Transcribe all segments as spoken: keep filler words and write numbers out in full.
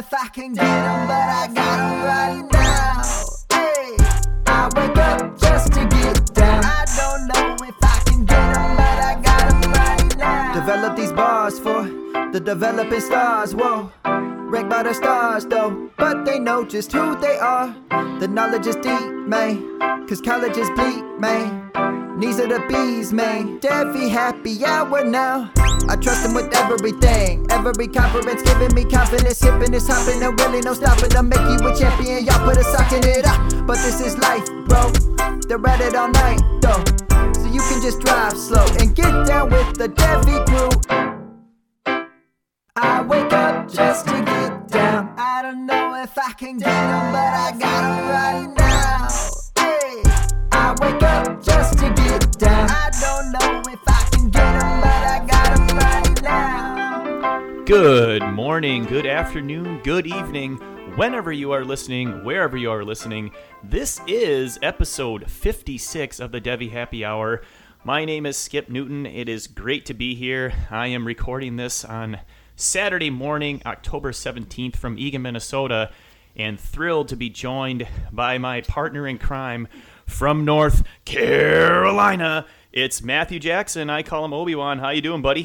if I can get 'em, but I got 'em right now. Hey, I wake up just to get down. I don't know if I can get 'em, but I got 'em right now. Develop these bars for the developing stars, whoa. Ranked by the stars though, but they know just who they are. The knowledge is deep, man, cause college is bleak, man. Knees of the bees, man. Devi happy hour now. I trust him with everything. Every conference giving me confidence. Hipping is hopping and really no stopping. I'll make you a champion. Y'all put a sock in it up. But this is life, bro. They're at it all night, though. So you can just drive slow and get down with the Devi crew. I wake up just to get down. I don't know if I can get 'em, but I got 'em right now. Hey, I wake up just to get down. I don't know if I can get 'em, but I got 'em right now. Good morning, good afternoon, good evening, whenever you are listening, wherever you are listening. This is episode fifty-six of the Devi Happy Hour. My name is Skip Newton. It is great to be here. I am recording this on Saturday morning, October seventeenth from Eagan, Minnesota, and thrilled to be joined by my partner in crime from North Carolina. It's Matthew Jackson. I call him Obi-Wan. How you doing, buddy?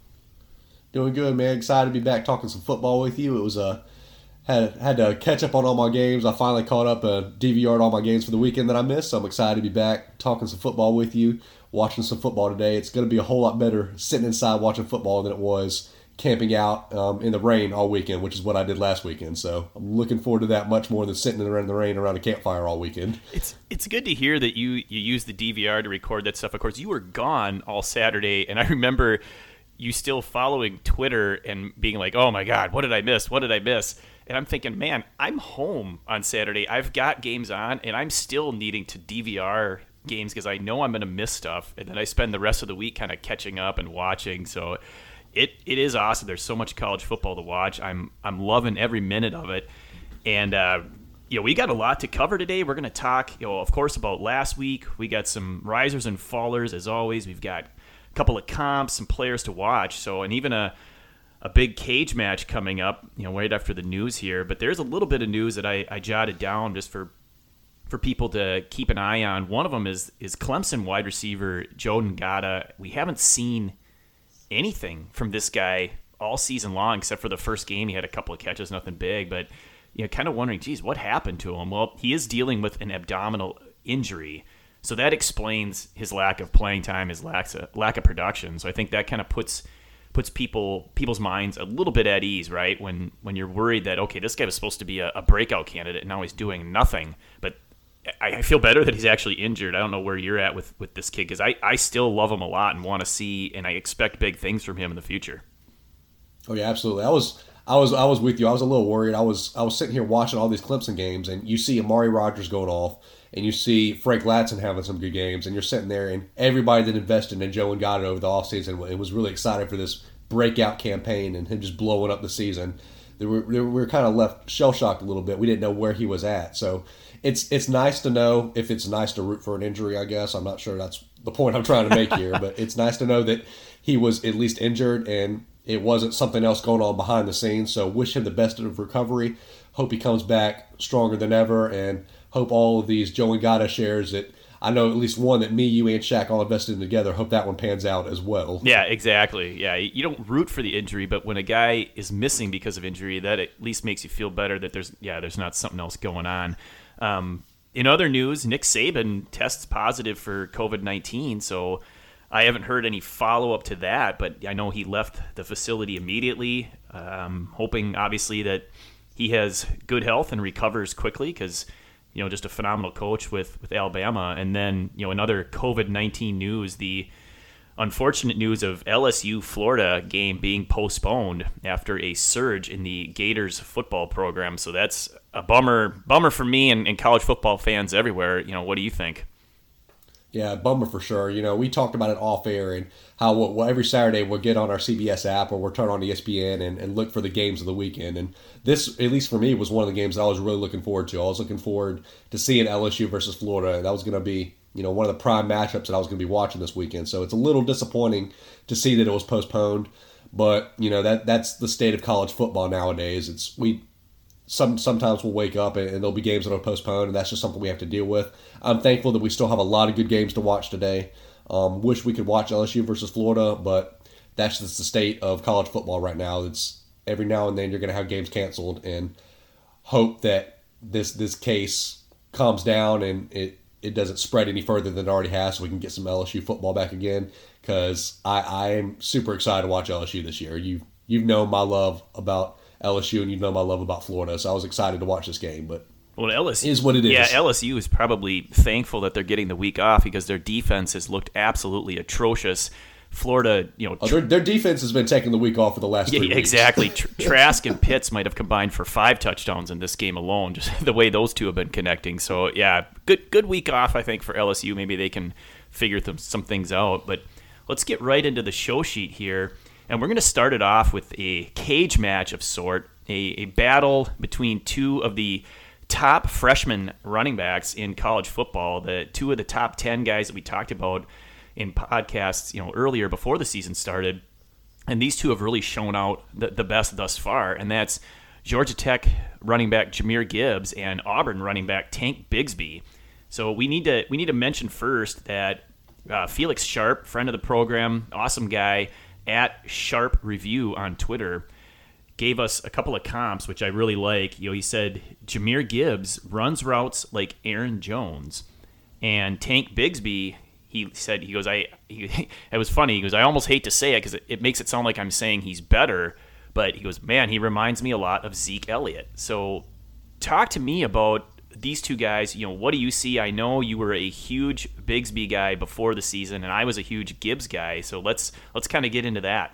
Doing good, man. Excited to be back talking some football with you. It was uh, had had to catch up on all my games. I finally caught up and D V R'd all my games for the weekend that I missed, so I'm excited to be back talking some football with you, watching some football today. It's going to be a whole lot better sitting inside watching football than it was camping out um, in the rain all weekend, which is what I did last weekend. So I'm looking forward to that much more than sitting in the rain around a campfire all weekend. It's it's good to hear that you, you use the D V R to record that stuff. Of course, you were gone all Saturday, and I remember you still following Twitter and being like, oh my God, what did I miss? What did I miss? And I'm thinking, man, I'm home on Saturday. I've got games on, and I'm still needing to D V R games because I know I'm going to miss stuff. And then I spend the rest of the week kind of catching up and watching. So It it is awesome. There's so much college football to watch. I'm I'm loving every minute of it, and uh, you know we got a lot to cover today. We're going to talk, you know, of course, about last week. We got some risers and fallers as always. We've got a couple of comps, some players to watch. So and even a a big cage match coming up, you know, right after the news here. But there's a little bit of news that I, I jotted down just for for people to keep an eye on. One of them is is Clemson wide receiver Joe Ngata. We haven't seen anything from this guy all season long, except for the first game. He had a couple of catches, nothing big, but you know, kind of wondering, geez, what happened to him? Well, he is dealing with an abdominal injury, so that explains his lack of playing time, his lack of, lack of production. So I think that kind of puts puts people people's minds a little bit at ease, right? When when you're worried that, okay, this guy was supposed to be a, a breakout candidate, and now he's doing nothing. But I feel better that he's actually injured. I don't know where you're at with, with this kid because I, I still love him a lot and want to see, and I expect big things from him in the future. Oh yeah, absolutely. I was I was I was with you. I was a little worried. I was I was sitting here watching all these Clemson games, and you see Amari Rodgers going off, and you see Frank Latson having some good games, and you're sitting there, and everybody that invested in Joe Ngata over the offseason and was really excited for this breakout campaign and him just blowing up the season. They were, they were kind of left shell-shocked a little bit. We didn't know where he was at. So it's it's nice to know if it's nice to root for an injury, I guess. I'm not sure that's the point I'm trying to make here, but it's nice to know that he was at least injured and it wasn't something else going on behind the scenes. So wish him the best of recovery. Hope he comes back stronger than ever, and hope all of these Joe Ngata shares that I know at least one that me, you, and Shaq all invested in together. Hope that one pans out as well. Yeah, exactly. Yeah, you don't root for the injury, but when a guy is missing because of injury, that at least makes you feel better that there's yeah, there's not something else going on. Um, in other news, Nick Saban tests positive for covid nineteen, so I haven't heard any follow-up to that, but I know he left the facility immediately, um, hoping obviously that he has good health and recovers quickly because you know, just a phenomenal coach with, with Alabama. And then, you know, another covid nineteen news, the unfortunate news of L S U-Florida game being postponed after a surge in the Gators football program. So that's a bummer bummer for me and, and college football fans everywhere. You know, what do you think? Yeah, bummer for sure. You know, we talked about it off air and how well, every Saturday we'll get on our C B S app or we'll turn on E S P N and, and look for the games of the weekend. And this, at least for me, was one of the games that I was really looking forward to. I was looking forward to seeing L S U versus Florida. That was going to be, you know, one of the prime matchups that I was going to be watching this weekend. So it's a little disappointing to see that it was postponed. But, you know, that that's the state of college football nowadays. It's we some sometimes we'll wake up and, and there'll be games that are postponed, and that's just something we have to deal with. I'm thankful that we still have a lot of good games to watch today. Um, wish we could watch L S U versus Florida, but that's just the state of college football right now. It's every now and then you're going to have games canceled, and hope that this this case calms down and it, it doesn't spread any further than it already has, so we can get some L S U football back again. Because I, I am super excited to watch L S U this year. You you've known my love about L S U and you know my love about Florida, so I was excited to watch this game. But well, L S U is what it is. Yeah, L S U is probably thankful that they're getting the week off because their defense has looked absolutely atrocious. Florida, you know, oh, their, their defense has been taking the week off for the last yeah, three weeks. Exactly. Trask and Pitts might have combined for five touchdowns in this game alone, just the way those two have been connecting. So, yeah, good good week off, I think, for L S U. Maybe they can figure th- some things out. But let's get right into the show sheet here. And we're going to start it off with a cage match of sort, a, a battle between two of the top freshman running backs in college football, the two of the top ten guys that we talked about in podcasts, you know, earlier before the season started. And these two have really shown out the, the best thus far, and that's Georgia Tech running back Jahmyr Gibbs and Auburn running back Tank Bigsby. So we need to we need to mention first that uh, Felix Sharp, friend of the program, awesome guy, at Sharp Review on Twitter, gave us a couple of comps, which I really like. You know, he said Jahmyr Gibbs runs routes like Aaron Jones, and Tank Bigsby, he said, he goes, I, he, it was funny. He goes, I almost hate to say it because it, it makes it sound like I'm saying he's better, but he goes, man, he reminds me a lot of Zeke Elliott. So talk to me about these two guys. You know, what do you see? I know you were a huge Bigsby guy before the season, and I was a huge Gibbs guy. So let's let's kind of get into that.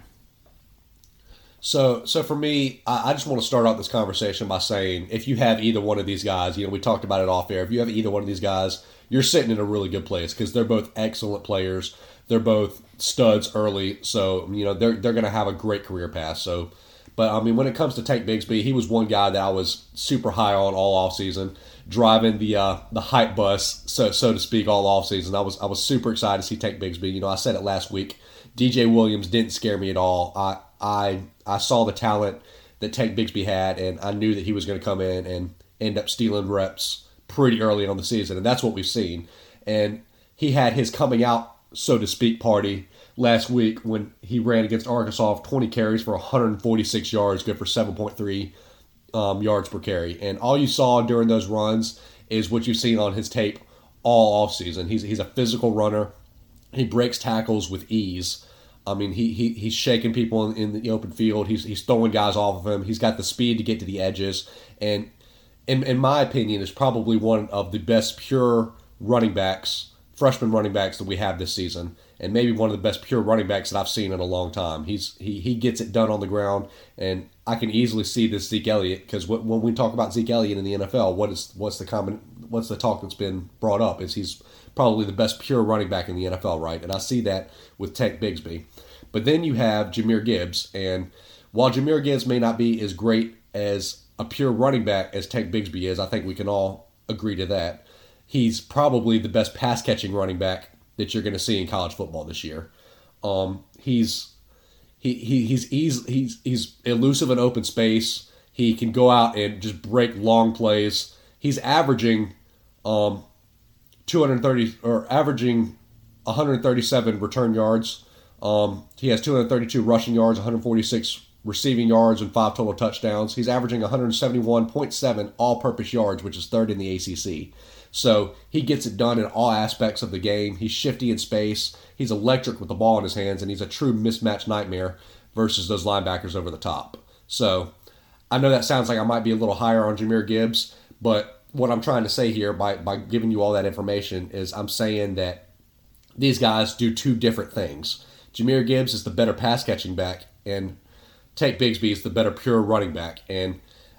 So, so for me, I, I just want to start out this conversation by saying, if you have either one of these guys, you know, we talked about it off air. If you have either one of these guys, you're sitting in a really good place because they're both excellent players. They're both studs early, so you know they're they're going to have a great career path. So, but I mean, when it comes to Tank Bigsby, he was one guy that I was super high on all offseason, driving the uh, the hype bus, so so to speak, all offseason. I was I was super excited to see Tank Bigsby. You know, I said it last week. D J Williams didn't scare me at all. I I I saw the talent that Tank Bigsby had, and I knew that he was going to come in and end up stealing reps pretty early on the season, and that's what we've seen. And he had his coming out, so to speak, party last week when he ran against Arkansas, twenty carries for one hundred forty-six yards, good for seven point three um, yards per carry. And all you saw during those runs is what you've seen on his tape all offseason. He's he's a physical runner. He breaks tackles with ease. I mean, he, he he's shaking people in, in the open field. He's he's throwing guys off of him. He's got the speed to get to the edges. And in in my opinion, is probably one of the best pure running backs, freshman running backs that we have this season, and maybe one of the best pure running backs that I've seen in a long time. He's he he gets it done on the ground, and I can easily see this Zeke Elliott, because when we talk about Zeke Elliott in the N F L, what is what's the common what's the talk that's been brought up is he's probably the best pure running back in the N F L, right? And I see that with Tank Bigsby. But then you have Jahmyr Gibbs, and while Jahmyr Gibbs may not be as great as a pure running back as Tank Bigsby is, I think we can all agree to that. He's probably the best pass-catching running back that you're going to see in college football this year. Um, he's he, he he's he's he's he's elusive in open space. He can go out and just break long plays. He's averaging um, two hundred thirty or averaging one hundred thirty-seven return yards. Um, he has two hundred thirty-two rushing yards, one hundred forty-six receiving yards, and five total touchdowns. He's averaging one hundred seventy-one point seven all-purpose yards, which is third in the A C C. So he gets it done in all aspects of the game. He's shifty in space. He's electric with the ball in his hands, and he's a true mismatch nightmare versus those linebackers over the top. So I know that sounds like I might be a little higher on Jahmyr Gibbs, but what I'm trying to say here by, by giving you all that information is I'm saying that these guys do two different things. Jahmyr Gibbs is the better pass-catching back, and Tank Bigsby is the better pure running back. And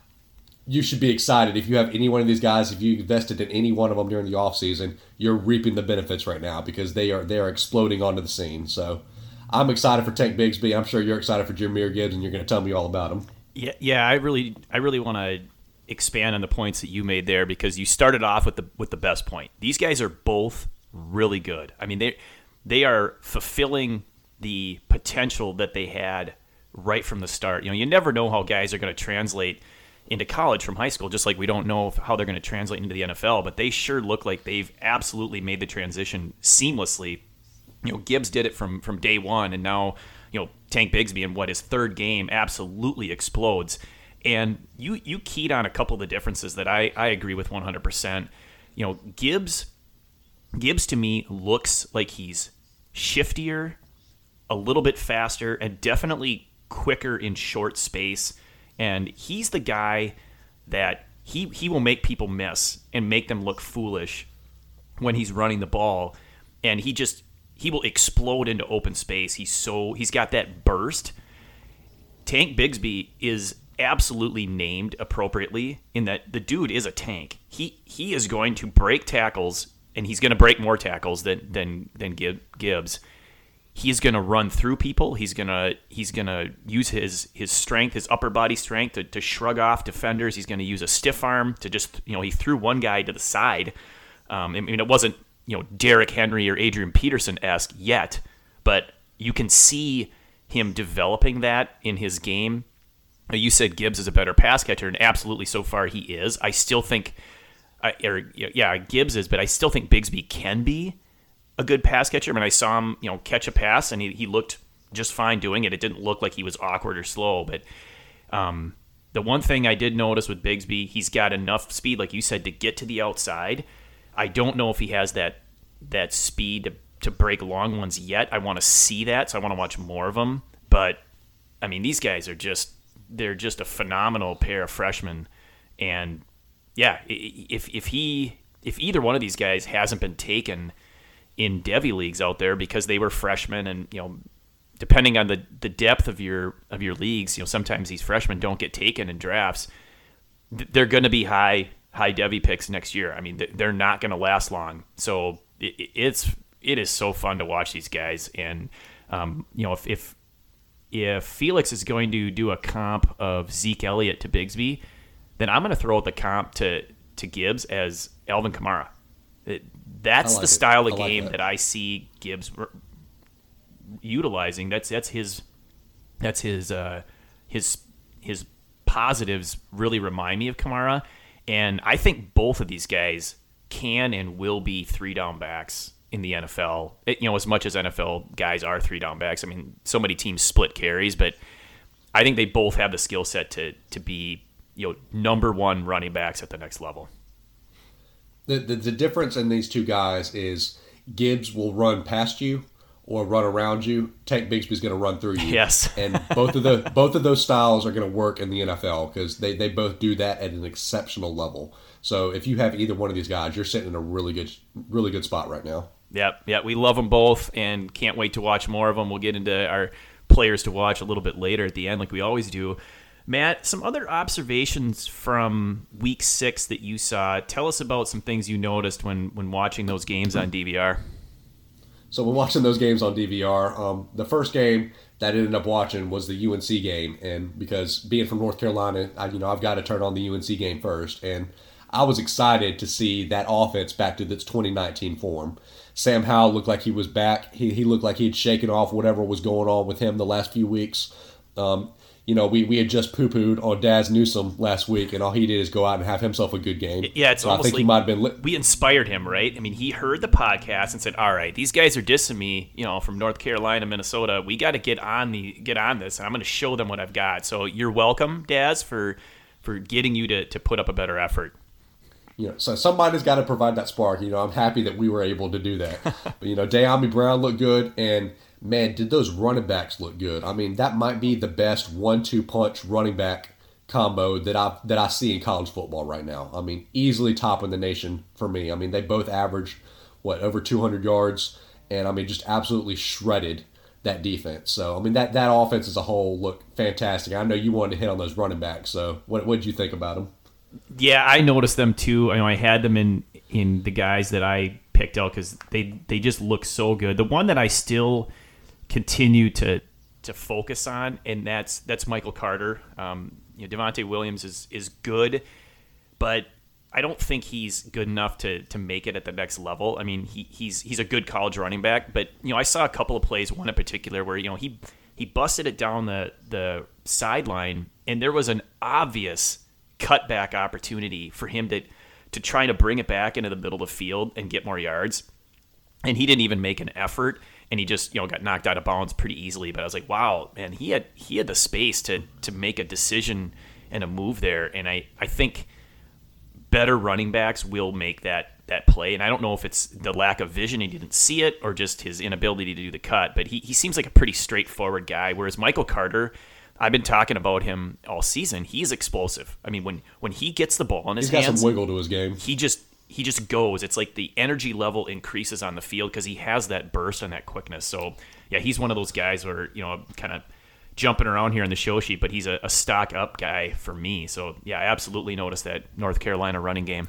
you should be excited if you have any one of these guys. If you invested in any one of them during the offseason, you're reaping the benefits right now because they are they are exploding onto the scene. So I'm excited for Tank Bigsby. I'm sure you're excited for Jahmyr Gibbs, and you're going to tell me all about him. Yeah, yeah, I really, I really want to expand on the points that you made there because you started off with the with the best point. These guys are both really good. I mean, they they are fulfilling the potential that they had right from the start. You know, you never know how guys are going to translate into college from high school, just like we don't know if, how they're going to translate into the N F L, but they sure look like they've absolutely made the transition seamlessly. You know, Gibbs did it from, from day one, and now, you know, Tank Bigsby in what his third game absolutely explodes. And you you keyed on a couple of the differences that I, I agree with one hundred percent. You know, Gibbs Gibbs to me looks like he's shiftier, a little bit faster, and definitely quicker in short space. And he's the guy that he he will make people miss and make them look foolish when he's running the ball. And he just he will explode into open space. He's so he's got that burst. Tank Bigsby is absolutely named appropriately in that the dude is a tank. He he is going to break tackles, and he's going to break more tackles than than than Gibbs. He's going to run through people. He's going to he's going to use his his strength, his upper body strength to, to shrug off defenders. He's going to use a stiff arm to just, you know, he threw one guy to the side. Um, I mean, it wasn't, you know, Derrick Henry or Adrian Peterson-esque yet, but you can see him developing that in his game. You said Gibbs is a better pass catcher, and absolutely so far he is. I still think, uh, or, yeah, Gibbs is, but I still think Bigsby can be a good pass catcher. I mean, I saw him, you know, catch a pass, and he, he looked just fine doing it. It didn't look like he was awkward or slow. But um, the one thing I did notice with Bigsby, he's got enough speed, like you said, to get to the outside. I don't know if he has that that speed to, to break long ones yet. I want to see that, so I want to watch more of them. But I mean, these guys are just they're just a phenomenal pair of freshmen. And yeah, if if he if either one of these guys hasn't been taken in Devy leagues out there because they were freshmen, and, you know, depending on the, the depth of your of your leagues, you know, sometimes these freshmen don't get taken in drafts. They're going to be high high Devy picks next year. I mean, they're not going to last long. So it, it's it is so fun to watch these guys. And um, you know, if, if if Felix is going to do a comp of Zeke Elliott to Bigsby, then I'm going to throw out the comp to to Gibbs as Alvin Kamara. It, That's like the it. style of I like game that. that I see Gibbs r- utilizing. That's that's his that's his uh, his his positives really remind me of Kamara, and I think both of these guys can and will be three down backs in the N F L. It, you know, as much as N F L guys are three down backs. I mean, so many teams split carries, but I think they both have the skill set to to be, you know, number one running backs at the next level. The, the the difference in these two guys is Gibbs will run past you or run around you. Tank Bigsby's going to run through you. Yes. And both of the both of those styles are going to work in the N F L because they, they both do that at an exceptional level. So if you have either one of these guys, you're sitting in a really good really good spot right now. Yep, yeah, we love them both and can't wait to watch more of them. We'll get into our players to watch a little bit later at the end, like we always do. Matt, some other observations from week six that you saw. Tell us about some things you noticed when, when watching those games on D V R. So when watching those games on D V R, um, the first game that I ended up watching was the U N C game, and because being from North Carolina, I, you know, I've got to turn on the U N C game first, and I was excited to see that offense back to its twenty nineteen form. Sam Howell looked like he was back. He he looked like he'd shaken off whatever was going on with him the last few weeks. Um, You know, we, we had just poo-pooed on Daz Newsome last week, and all he did is go out and have himself a good game. Yeah, it's so almost I think like he might have been li- we inspired him, right? I mean, he heard the podcast and said, "All right, these guys are dissing me, you know, from North Carolina, Minnesota. We got to get on the get on this, and I'm going to show them what I've got." So you're welcome, Daz, for for getting you to to put up a better effort. You know, so somebody's got to provide that spark. You know, I'm happy that we were able to do that. But, you know, De'Ami Brown looked good, and man, did those running backs look good. I mean, that might be the best one two punch running back combo that I that I see in college football right now. I mean, easily top in the nation for me. I mean, they both averaged, what, over two hundred yards, and I mean, just absolutely shredded that defense. So, I mean, that, that offense as a whole looked fantastic. I know you wanted to hit on those running backs, so what what did you think about them? Yeah, I noticed them too. I know I had them in, in the guys that I picked out because they, they just look so good. The one that I still continue to to focus on, and that's that's Michael Carter. Um, you know, Devontae Williams is is good, but I don't think he's good enough to to make it at the next level. I mean, he he's he's a good college running back, but you know, I saw a couple of plays, one in particular where, you know, he he busted it down the the sideline, and there was an obvious cutback opportunity for him to to try to bring it back into the middle of the field and get more yards. And he didn't even make an effort, and he just, you know, got knocked out of bounds pretty easily. But I was like, wow, man, he had he had the space to to make a decision and a move there. And I, I think better running backs will make that that play. And I don't know if it's the lack of vision, he didn't see it, or just his inability to do the cut. But he, he seems like a pretty straightforward guy, whereas Michael Carter, I've been talking about him all season. He's explosive. I mean, when, when he gets the ball in his He's got hands, some wiggle to his game. He just he just goes. It's like the energy level increases on the field because he has that burst and that quickness. So yeah, he's one of those guys where, you know, kind of jumping around here in the show sheet, but he's a, a stock up guy for me. So yeah, I absolutely noticed that North Carolina running game.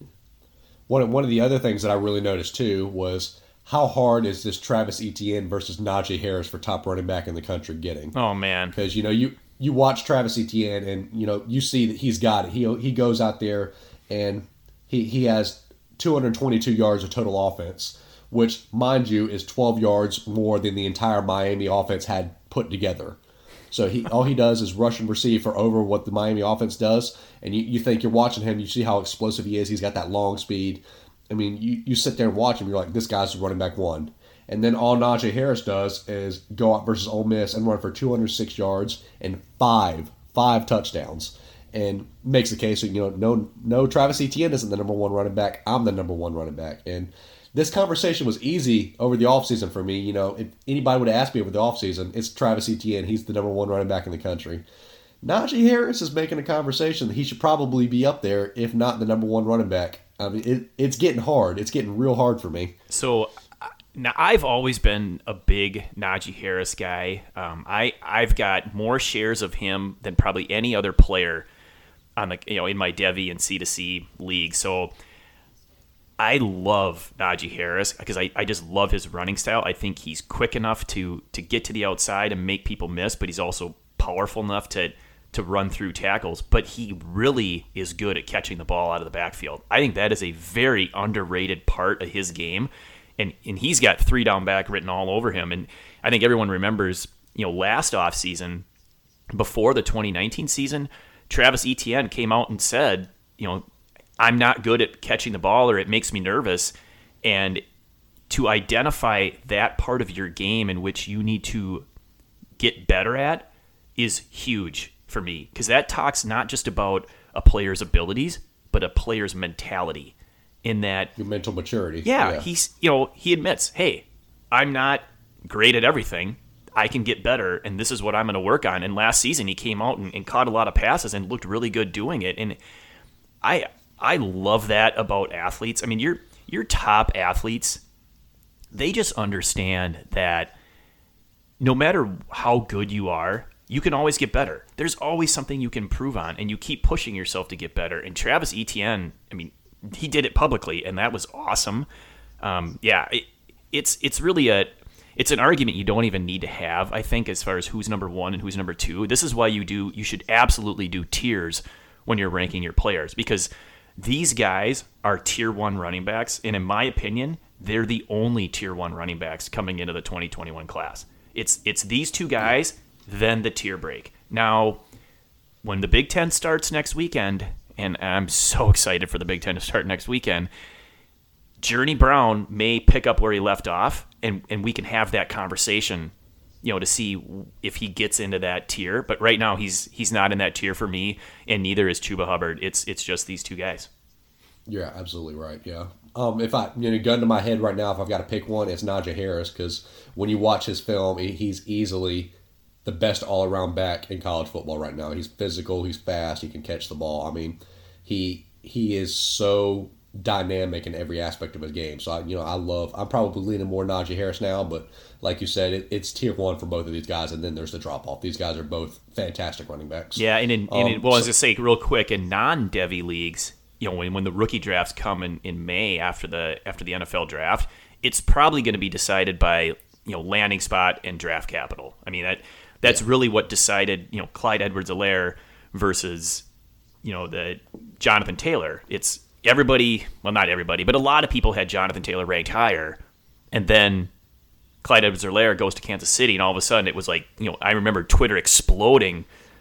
One one of the other things that I really noticed too was how hard is this Travis Etienne versus Najee Harris for top running back in the country getting? Oh man, because you know you you watch Travis Etienne and you know you see that he's got it. He he goes out there and he he has two hundred twenty-two yards of total offense, which mind you is twelve yards more than the entire Miami offense had put together. So he all he does is rush and receive for over what the Miami offense does, and you, you think you're watching him, you see how explosive he is. He's got that long speed. I mean, you, you sit there and watch him, you're like, this guy's running back one. And then all Najee Harris does is go out versus Ole Miss and run for two hundred six yards and five five touchdowns, and makes the case that, you know, no no Travis Etienne isn't the number one running back. I'm the number one running back. And this conversation was easy over the offseason for me. You know, if anybody would have asked me over the offseason, it's Travis Etienne. He's the number one running back in the country. Najee Harris is making a conversation that he should probably be up there, if not the number one running back. I mean, it, it's getting hard. It's getting real hard for me. So now I've always been a big Najee Harris guy. Um, I I've got more shares of him than probably any other player on the you know in my Devy and C two C league. So I love Najee Harris because I, I just love his running style. I think he's quick enough to to get to the outside and make people miss, but he's also powerful enough to to run through tackles. But he really is good at catching the ball out of the backfield. I think that is a very underrated part of his game. And and he's got three down back written all over him. And I think everyone remembers, you know, last offseason, before the twenty nineteen season, Travis Etienne came out and said, you know, I'm not good at catching the ball, or it makes me nervous. And to identify that part of your game in which you need to get better at is huge for me, because that talks not just about a player's abilities, but a player's mentality. In that, your mental maturity. Yeah, yeah, he's you know he admits, hey, I'm not great at everything. I can get better, and this is what I'm going to work on. And last season, he came out and, and caught a lot of passes and looked really good doing it. And I I love that about athletes. I mean, your your top athletes, they just understand that no matter how good you are, you can always get better. There's always something you can improve on, and you keep pushing yourself to get better. And Travis Etienne, I mean, he did it publicly, and that was awesome. Um, yeah, it, it's it's really a it's an argument you don't even need to have, I think, as far as who's number one and who's number two. This is why you do you should absolutely do tiers when you're ranking your players, because these guys are tier one running backs, and in my opinion, they're the only tier one running backs coming into the twenty twenty-one class. It's it's these two guys, then the tier break. Now, when the Big Ten starts next weekend, and I'm so excited for the Big Ten to start next weekend, Journey Brown may pick up where he left off, and, and we can have that conversation, you know, to see if he gets into that tier. But right now, he's he's not in that tier for me, and neither is Chuba Hubbard. It's it's just these two guys. You're absolutely right. Yeah. Um, if I you know gun to my head right now, if I've got to pick one, it's Najee Harris, because when you watch his film, he, he's easily the best all-around back in college football right now. He's physical, he's fast, he can catch the ball. I mean, he he is so dynamic in every aspect of his game. So I, you know, I love. I'm probably leaning more Najee Harris now, but like you said, it, it's tier one for both of these guys, and then there's the drop off. These guys are both fantastic running backs. Yeah, and in, um, and in, well, so, I was gonna say real quick, in non-Devy leagues, you know, when, when the rookie drafts come in, in May after the after the N F L draft, it's probably going to be decided by, you know, landing spot and draft capital. I mean, that that's yeah. really what decided, you know, Clyde Edwards-Helaire versus, you know, the Jonathan Taylor. It's everybody, well, not everybody, but a lot of people had Jonathan Taylor ranked higher, and then Clyde Edwards-Helaire goes to Kansas City, and all of a sudden it was like, you know, I remember Twitter exploding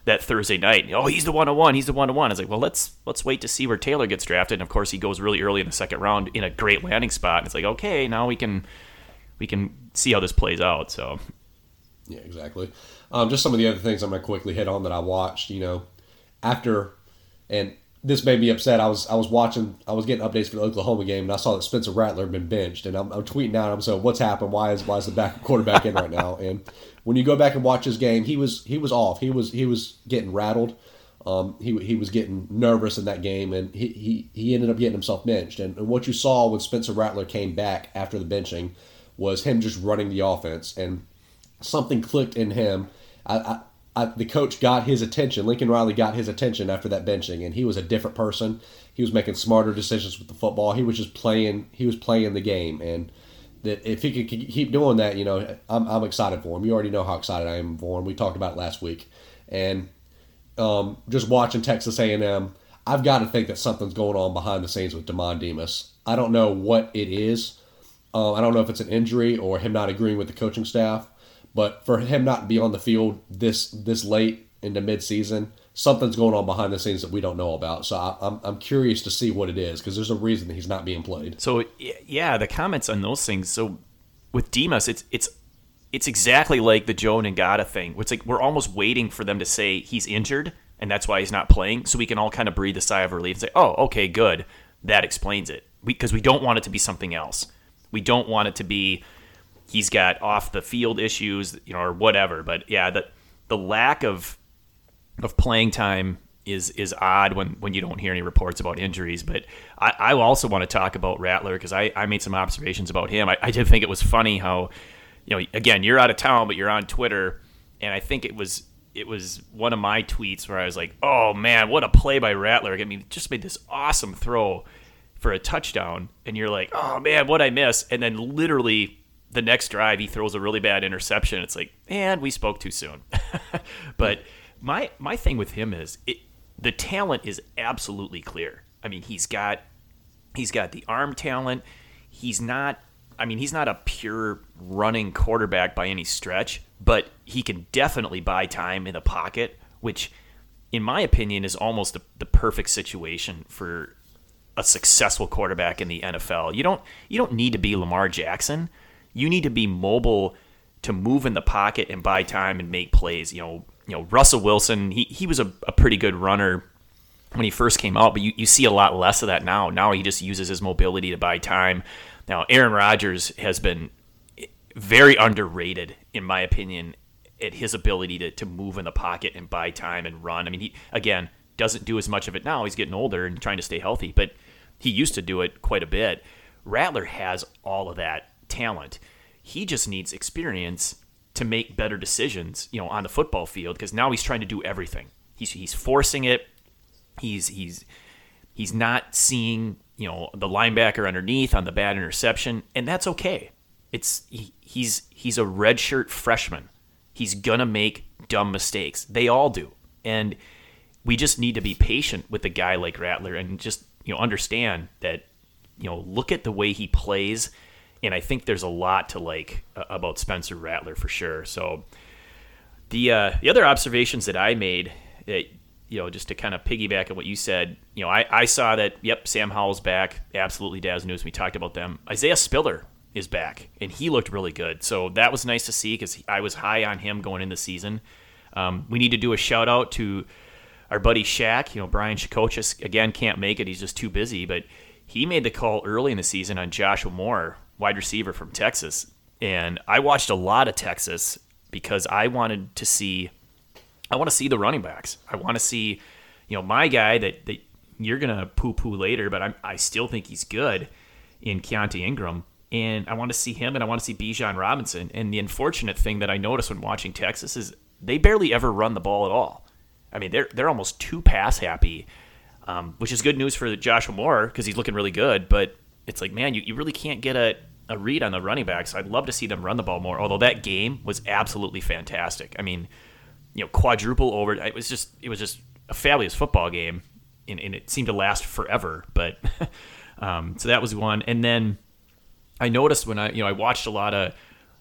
that Thursday night. Oh, he's the one oh one. He's the one oh one. I was like, well, let's let's wait to see where Taylor gets drafted. And of course, he goes really early in the second round in a great landing spot. And it's like, okay, now we can we can see how this plays out. So, yeah, exactly. Um, just some of the other things I'm gonna quickly hit on that I watched. You know, after and. This made me upset. I was I was watching, I was getting updates for the Oklahoma game, and I saw that Spencer Rattler had been benched. And I'm, I'm tweeting out, I'm saying, what's happened? Why is why is the back quarterback in right now? And when you go back and watch his game, he was he was off. He was he was getting rattled. Um, he he was getting nervous in that game, and he he, he ended up getting himself benched. And, and what you saw when Spencer Rattler came back after the benching was him just running the offense, and something clicked in him. I, I I, the coach got his attention. Lincoln Riley got his attention after that benching, and he was a different person. He was making smarter decisions with the football. He was just playing. He was playing the game, and that if he could keep doing that, you know, I'm I'm excited for him. You already know how excited I am for him. We talked about it last week, and um, just watching Texas A and M, I've got to think that something's going on behind the scenes with Damon Demas. I don't know what it is. Uh, I don't know if it's an injury or him not agreeing with the coaching staff. But for him not to be on the field this this late into midseason, something's going on behind the scenes that we don't know about. So I, I'm I'm curious to see what it is, because there's a reason that he's not being played. So yeah, the comments on those things. So with Demas, it's it's it's exactly like the Joe Ngata thing. It's like we're almost waiting for them to say he's injured and that's why he's not playing, so we can all kind of breathe a sigh of relief and say, oh, okay, good, that explains it. Because we, we don't want it to be something else. We don't want it to be he's got off the field issues, you know, or whatever. But yeah, the the lack of of playing time is is odd when, when you don't hear any reports about injuries. But I, I also want to talk about Rattler, because I, I made some observations about him. I, I did think it was funny how, you know, again, you're out of town, but you're on Twitter, and I think it was it was one of my tweets where I was like, oh man, what a play by Rattler. I mean, just made this awesome throw for a touchdown, and you're like, oh man, what'd I miss? And then literally the next drive, he throws a really bad interception. It's like, man, we spoke too soon. But my my thing with him is it, the talent is absolutely clear. I mean, he's got he's got the arm talent. He's not, I mean, he's not a pure running quarterback by any stretch, but he can definitely buy time in the pocket, which, in my opinion, is almost the, the perfect situation for a successful quarterback in the N F L. You don't you don't need to be Lamar Jackson. You need to be mobile to move in the pocket and buy time and make plays. You know, you know Russell Wilson, he he was a, a pretty good runner when he first came out, but you, you see a lot less of that now. Now he just uses his mobility to buy time. Now, Aaron Rodgers has been very underrated, in my opinion, at his ability to, to move in the pocket and buy time and run. I mean, he, again, doesn't do as much of it now. He's getting older and trying to stay healthy, but he used to do it quite a bit. Rattler has all of that talent. He just needs experience to make better decisions, you know, on the football field, because now he's trying to do everything. He's he's forcing it. He's he's he's not seeing, you know, the linebacker underneath on the bad interception, and that's okay. It's he, he's he's a redshirt freshman. He's gonna make dumb mistakes. They all do, and we just need to be patient with a guy like Rattler and just, you know, understand that, you know, look at the way he plays. And I think there's a lot to like uh, about Spencer Rattler for sure. So the uh, the other observations that I made, that, you know, just to kind of piggyback on what you said, you know, I, I saw that, yep, Sam Howell's back. Absolutely Daz News. We talked about them. Isaiah Spiller is back, and he looked really good. So that was nice to see, because I was high on him going into the season. Um, we need to do a shout out to our buddy Shaq. You know, Brian Shakochis, again, can't make it. He's just too busy. But he made the call early in the season on Joshua Moore, wide receiver from Texas. And I watched a lot of Texas because I wanted to see I want to see the running backs. I want to see, you know, my guy that, that you're going to poo-poo later, but I'm, I still think he's good, in Keontae Ingram. And I want to see him, and I want to see Bijan Robinson. And the unfortunate thing that I noticed when watching Texas is they barely ever run the ball at all. I mean, they're they're almost too pass happy, um, which is good news for Joshua Moore because he's looking really good. But it's like, man, you, you really can't get a, a read on the running backs. I'd love to see them run the ball more, although that game was absolutely fantastic. I mean, you know, quadruple over. It was just it was just a fabulous football game, and, and it seemed to last forever. But um, so that was one. And then I noticed when I you know I watched a lot of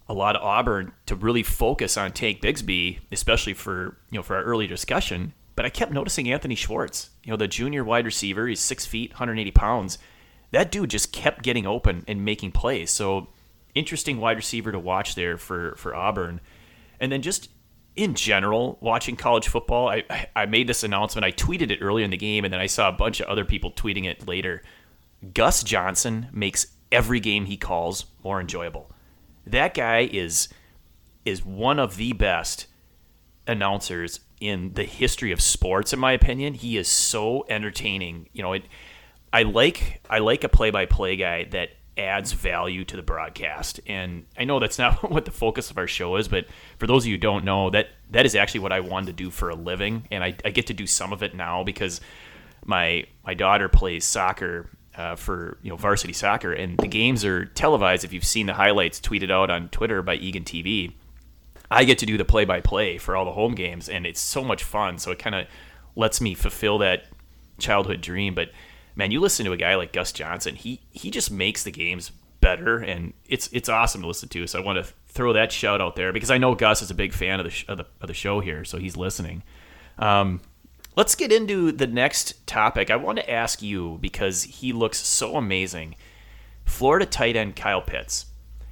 a lot of Auburn to really focus on Tank Bigsby, especially for you know for our earlier discussion. But I kept noticing Anthony Schwartz, you know, the junior wide receiver. He's six feet, one hundred eighty pounds. That dude just kept getting open and making plays. So interesting wide receiver to watch there for for Auburn. And then just in general, watching college football, I, I I made this announcement. I tweeted it earlier in the game, and then I saw a bunch of other people tweeting it later. Gus Johnson makes every game he calls more enjoyable. That guy is is one of the best announcers in the history of sports, in my opinion. He is so entertaining. You know, it, I like I like a play-by-play guy that adds value to the broadcast. And I know that's not what the focus of our show is, but for those of you who don't know, that that is actually what I wanted to do for a living, and I, I get to do some of it now because my my daughter plays soccer uh, for you know varsity soccer, and the games are televised. If you've seen the highlights tweeted out on Twitter by Egan T V, I get to do the play-by-play for all the home games, and it's so much fun. So it kind of lets me fulfill that childhood dream. But man, you listen to a guy like Gus Johnson, he he just makes the games better, and it's it's awesome to listen to. So I want to throw that shout out there because I know Gus is a big fan of the sh- of the, of the show here, so he's listening. Um, let's get into the next topic. I want to ask you because he looks so amazing. Florida tight end Kyle Pitts.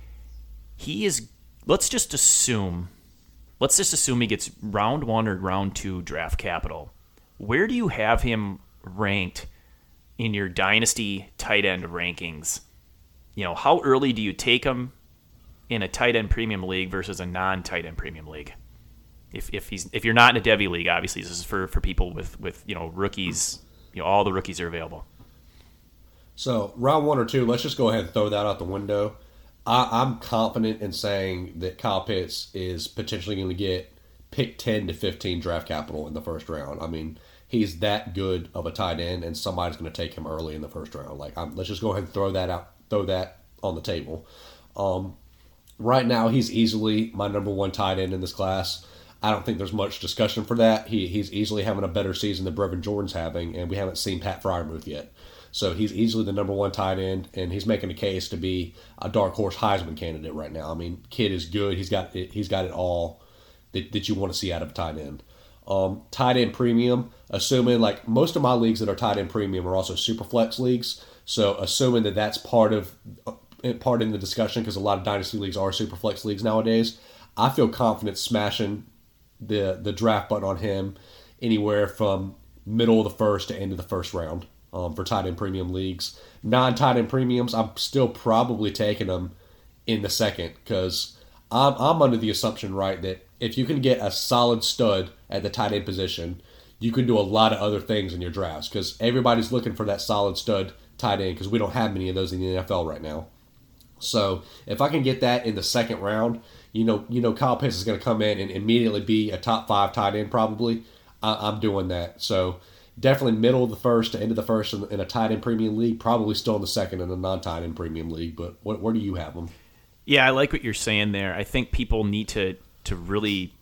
He is. Let's just assume. Let's just assume he gets round one or round two draft capital. Where do you have him ranked in your dynasty tight end rankings? You know, how early do you take him in a tight end premium league versus a non-tight end premium league? If if he's if you're not in a Devy league, obviously this is for, for people with, with you know rookies. You know, all the rookies are available. So round one or two, let's just go ahead and throw that out the window. I, I'm confident in saying that Kyle Pitts is potentially going to get pick ten to fifteen draft capital in the first round. I mean, he's that good of a tight end, and somebody's going to take him early in the first round. Like, I'm, let's just go ahead and throw that out, throw that on the table. Um, right now, he's easily my number one tight end in this class. I don't think there's much discussion for that. He he's easily having a better season than Brevin Jordan's having, and we haven't seen Pat Freiermuth yet. So he's easily the number one tight end, and he's making a case to be a dark horse Heisman candidate right now. I mean, kid is good. He's got it, he's got it all that, that you want to see out of a tight end. Um, tight end premium, assuming like most of my leagues that are tight end premium are also super flex leagues. So assuming that that's part of part in the discussion, because a lot of dynasty leagues are super flex leagues nowadays, I feel confident smashing the the draft button on him anywhere from middle of the first to end of the first round. Um, for tight end premium leagues. Non-tight end premiums, I'm still probably taking them in the second because I'm, I'm under the assumption, right, that if you can get a solid stud at the tight end position, you can do a lot of other things in your drafts because everybody's looking for that solid stud tight end because we don't have many of those in the N F L right now. So if I can get that in the second round, you know, you know, Kyle Pitts is going to come in and immediately be a top five tight end probably. I, I'm doing that. So definitely middle of the first to end of the first in, in a tight end premium league, probably still in the second in a non-tight end premium league. But what, where do you have them? Yeah, I like what you're saying there. I think people need to to really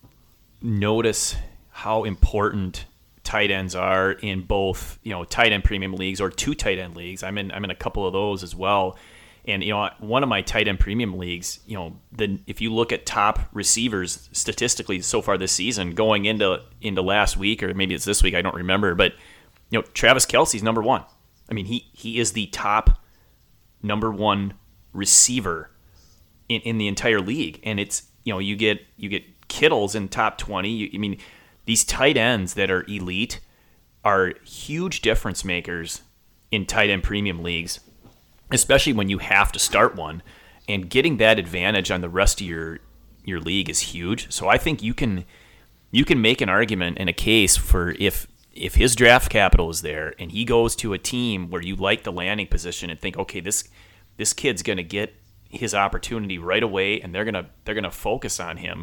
notice how important tight ends are in both, you know, tight end premium leagues or two tight end leagues. I'm in I'm in a couple of those as well. And you know, one of my tight end premium leagues, you know, the if you look at top receivers statistically so far this season, going into into last week or maybe it's this week, I don't remember, but you know, Travis Kelce's number one. I mean, he he is the top number one receiver in, in the entire league, and it's you know you get you get Kittle's in top twenty. You, I mean, these tight ends that are elite are huge difference makers in tight end premium leagues, especially when you have to start one, and getting that advantage on the rest of your your league is huge. So I think you can you can make an argument and a case for if if his draft capital is there and he goes to a team where you like the landing position and think, okay, this this kid's going to get his opportunity right away, and they're gonna they're gonna focus on him.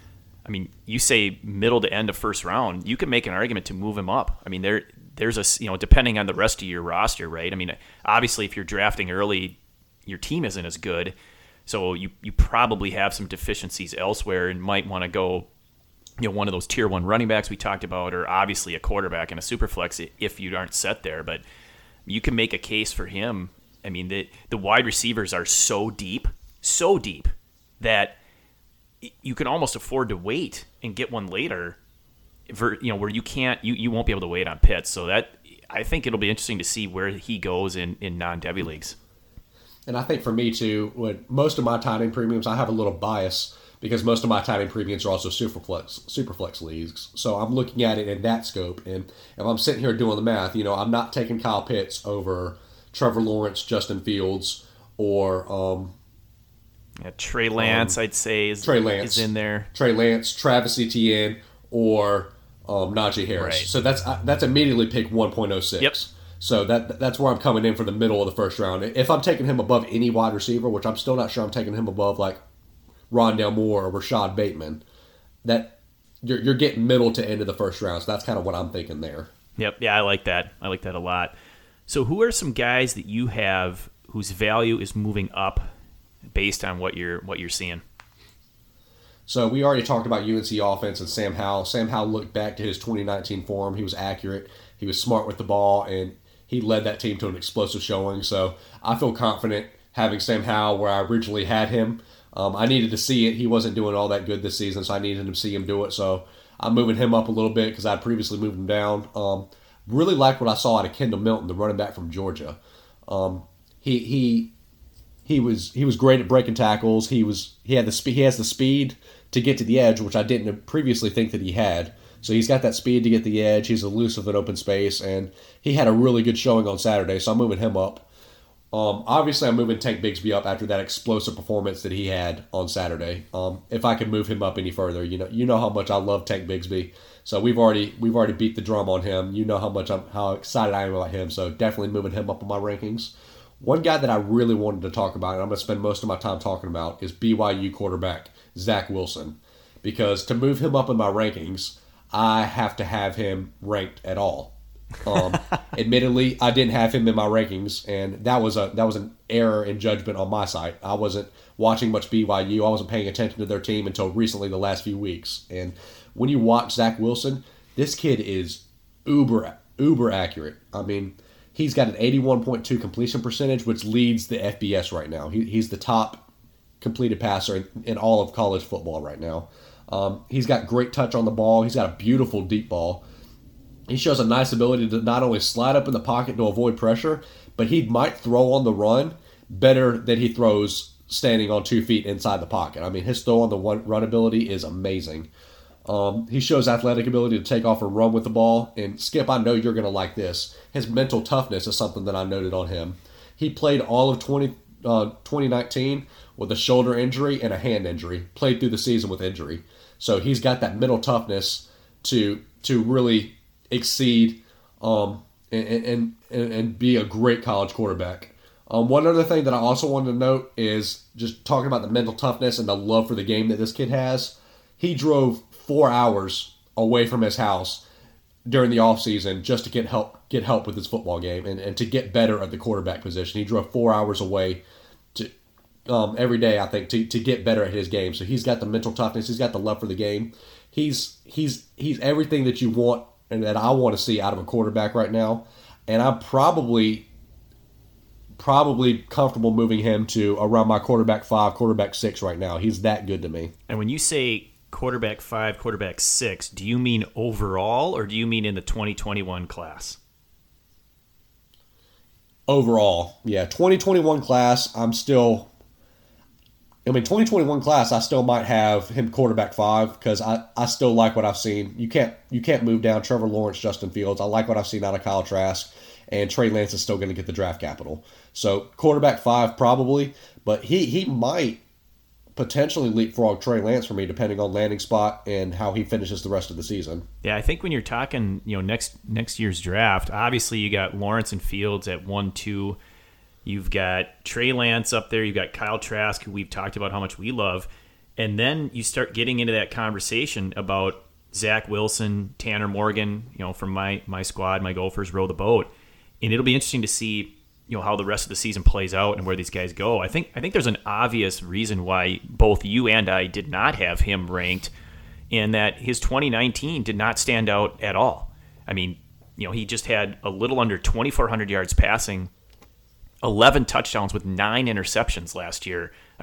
I mean, you say middle to end of first round, you can make an argument to move him up. I mean, there there's a you know depending on the rest of your roster, right? I mean, obviously, if you're drafting early, your team isn't as good, so you you probably have some deficiencies elsewhere and might want to go, you know, one of those tier one running backs we talked about, or obviously a quarterback in a super flex if you aren't set there. But you can make a case for him. I mean, the the wide receivers are so deep, so deep that you can almost afford to wait and get one later, for, you know, where you can't, you, you won't be able to wait on Pitts. So that, I think it'll be interesting to see where he goes in, in non-Devy leagues. And I think for me too, with most of my tight end premiums, I have a little bias because most of my tight end premiums are also Superflex, Superflex leagues. So I'm looking at it in that scope. And if I'm sitting here doing the math, you know, I'm not taking Kyle Pitts over Trevor Lawrence, Justin Fields, or um, yeah, Trey Lance, um, I'd say, is, Trey Lance, is in there. Trey Lance, Travis Etienne, or um, Najee Harris. Right. So that's that's immediately pick one point oh six. Yep. So that that's where I'm coming in for the middle of the first round. If I'm taking him above any wide receiver, which I'm still not sure I'm taking him above like Rondale Moore or Rashad Bateman, that you're, you're getting middle to end of the first round. So that's kind of what I'm thinking there. Yep. Yeah, I like that. I like that a lot. So who are some guys that you have whose value is moving up based on what you're what you're seeing? So we already talked about U N C offense and Sam Howell. Sam Howell looked back to his twenty nineteen form. He was accurate. He was smart with the ball, and he led that team to an explosive showing. So I feel confident having Sam Howell where I originally had him. Um, I needed to see it. He wasn't doing all that good this season, so I needed to see him do it. So I'm moving him up a little bit because I'd previously moved him down. Um, really like what I saw out of Kendall Milton, the running back from Georgia. Um, he he he was he was great at breaking tackles. He was he had the speed. He has the speed to get to the edge, which I didn't previously think that he had. So he's got that speed to get the edge. He's elusive in open space, and he had a really good showing on Saturday. So I'm moving him up. Um, obviously, I'm moving Tank Bigsby up after that explosive performance that he had on Saturday. Um, if I could move him up any further, you know, you know how much I love Tank Bigsby. So we've already we've already beat the drum on him. You know how much I'm how excited I am about him. So definitely moving him up on my rankings. One guy that I really wanted to talk about, and I'm going to spend most of my time talking about, is B Y U quarterback Zach Wilson, because to move him up in my rankings, I have to have him ranked at all. Um, admittedly, I didn't have him in my rankings, and that was a that was an error in judgment on my side. I wasn't watching much B Y U. I wasn't paying attention to their team until recently, the last few weeks. And when you watch Zach Wilson, this kid is uber uber accurate. I mean, he's got an eighty-one point two completion percentage, which leads the F B S right now. He, he's the top completed passer in, in all of college football right now. Um, he's got great touch on the ball. He's got a beautiful deep ball. He shows a nice ability to not only slide up in the pocket to avoid pressure, but he might throw on the run better than he throws standing on two feet inside the pocket. I mean, his throw on the one, run ability is amazing. Um, he shows athletic ability to take off and run with the ball. And Skip, I know you're going to like this. His mental toughness is something that I noted on him. He played all of twenty, uh, twenty nineteen with a shoulder injury and a hand injury. Played through the season with injury. So he's got that mental toughness to to really exceed um, and, and, and, and be a great college quarterback. Um, one other thing that I also wanted to note is just talking about the mental toughness and the love for the game that this kid has. He drove four hours away from his house during the offseason just to get help get help with his football game and, and to get better at the quarterback position. He drove four hours away to um, every day, I think, to, to get better at his game. So he's got the mental toughness. He's got the love for the game. He's he's he's everything that you want and that I want to see out of a quarterback right now. And I'm probably probably comfortable moving him to around my quarterback five, quarterback six right now. He's that good to me. And when you say quarterback five, quarterback six, do you mean overall or do you mean in the twenty twenty-one class? Overall, yeah. twenty twenty-one class, I'm still... I mean, twenty twenty-one class, I still might have him quarterback five because I, I still like what I've seen. You can't you can't move down Trevor Lawrence, Justin Fields. I like what I've seen out of Kyle Trask, and Trey Lance is still going to get the draft capital. So quarterback five probably, but he, he might potentially leapfrog Trey Lance for me depending on landing spot and how he finishes the rest of the season. Yeah, I think when you're talking, you know, next next year's draft, obviously you got Lawrence and Fields at one, two. You've got Trey Lance up there. You've got Kyle Trask, who we've talked about how much we love. And then you start getting into that conversation about Zach Wilson, Tanner Morgan, you know, from my my squad, my Gophers row the boat. And it'll be interesting to see, you know, how the rest of the season plays out and where these guys go. I think I think there's an obvious reason why both you and I did not have him ranked, and that his twenty nineteen did not stand out at all. I mean, you know, he just had a little under twenty-four hundred yards passing, eleven touchdowns with nine interceptions last year. I mean, that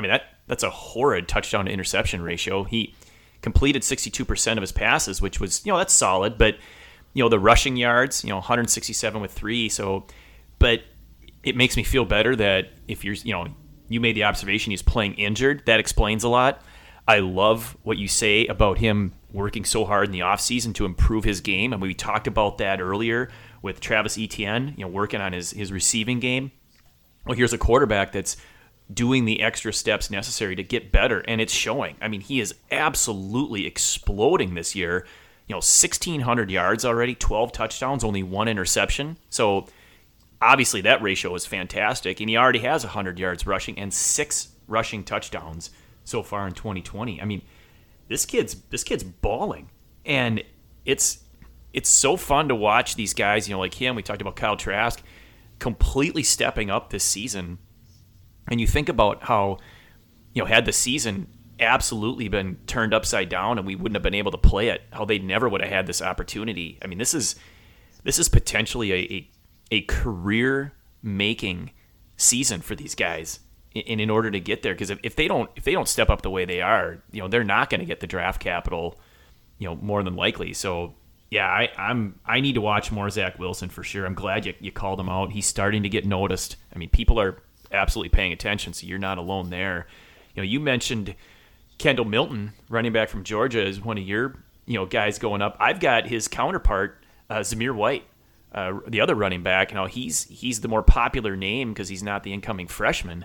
that's a horrid touchdown to interception ratio. He completed sixty-two percent of his passes, which was, you know, that's solid, but, you know, the rushing yards, you know, one hundred sixty-seven with three. So, but it makes me feel better that if you're, you know, you made the observation he's playing injured. That explains a lot. I love what you say about him working so hard in the offseason to improve his game. And we talked about that earlier with Travis Etienne, you know, working on his, his receiving game. Well, here's a quarterback that's doing the extra steps necessary to get better, and it's showing. I mean, he is absolutely exploding this year. You know, sixteen hundred yards already, twelve touchdowns, only one interception. So obviously that ratio is fantastic, and he already has one hundred yards rushing and six rushing touchdowns so far in twenty twenty. I mean, this kid's this kid's balling, and it's it's so fun to watch these guys, you know, like him. We talked about Kyle Trask completely stepping up this season. And you think about how, you know, had the season absolutely been turned upside down and we wouldn't have been able to play it, how they never would have had this opportunity. I mean, this is this is potentially a a, a career-making season for these guys in, in order to get there. Because if, if they don't if they don't step up the way they are, you know, they're not going to get the draft capital, you know, more than likely. So yeah, I, I'm I need to watch more Zach Wilson for sure. I'm glad you you called him out. He's starting to get noticed. I mean, people are absolutely paying attention, so you're not alone there. You know, you mentioned Kendall Milton, running back from Georgia, is one of your, you know, guys going up. I've got his counterpart, uh, Zamir White, uh, the other running back. Now he's he's the more popular name because he's not the incoming freshman.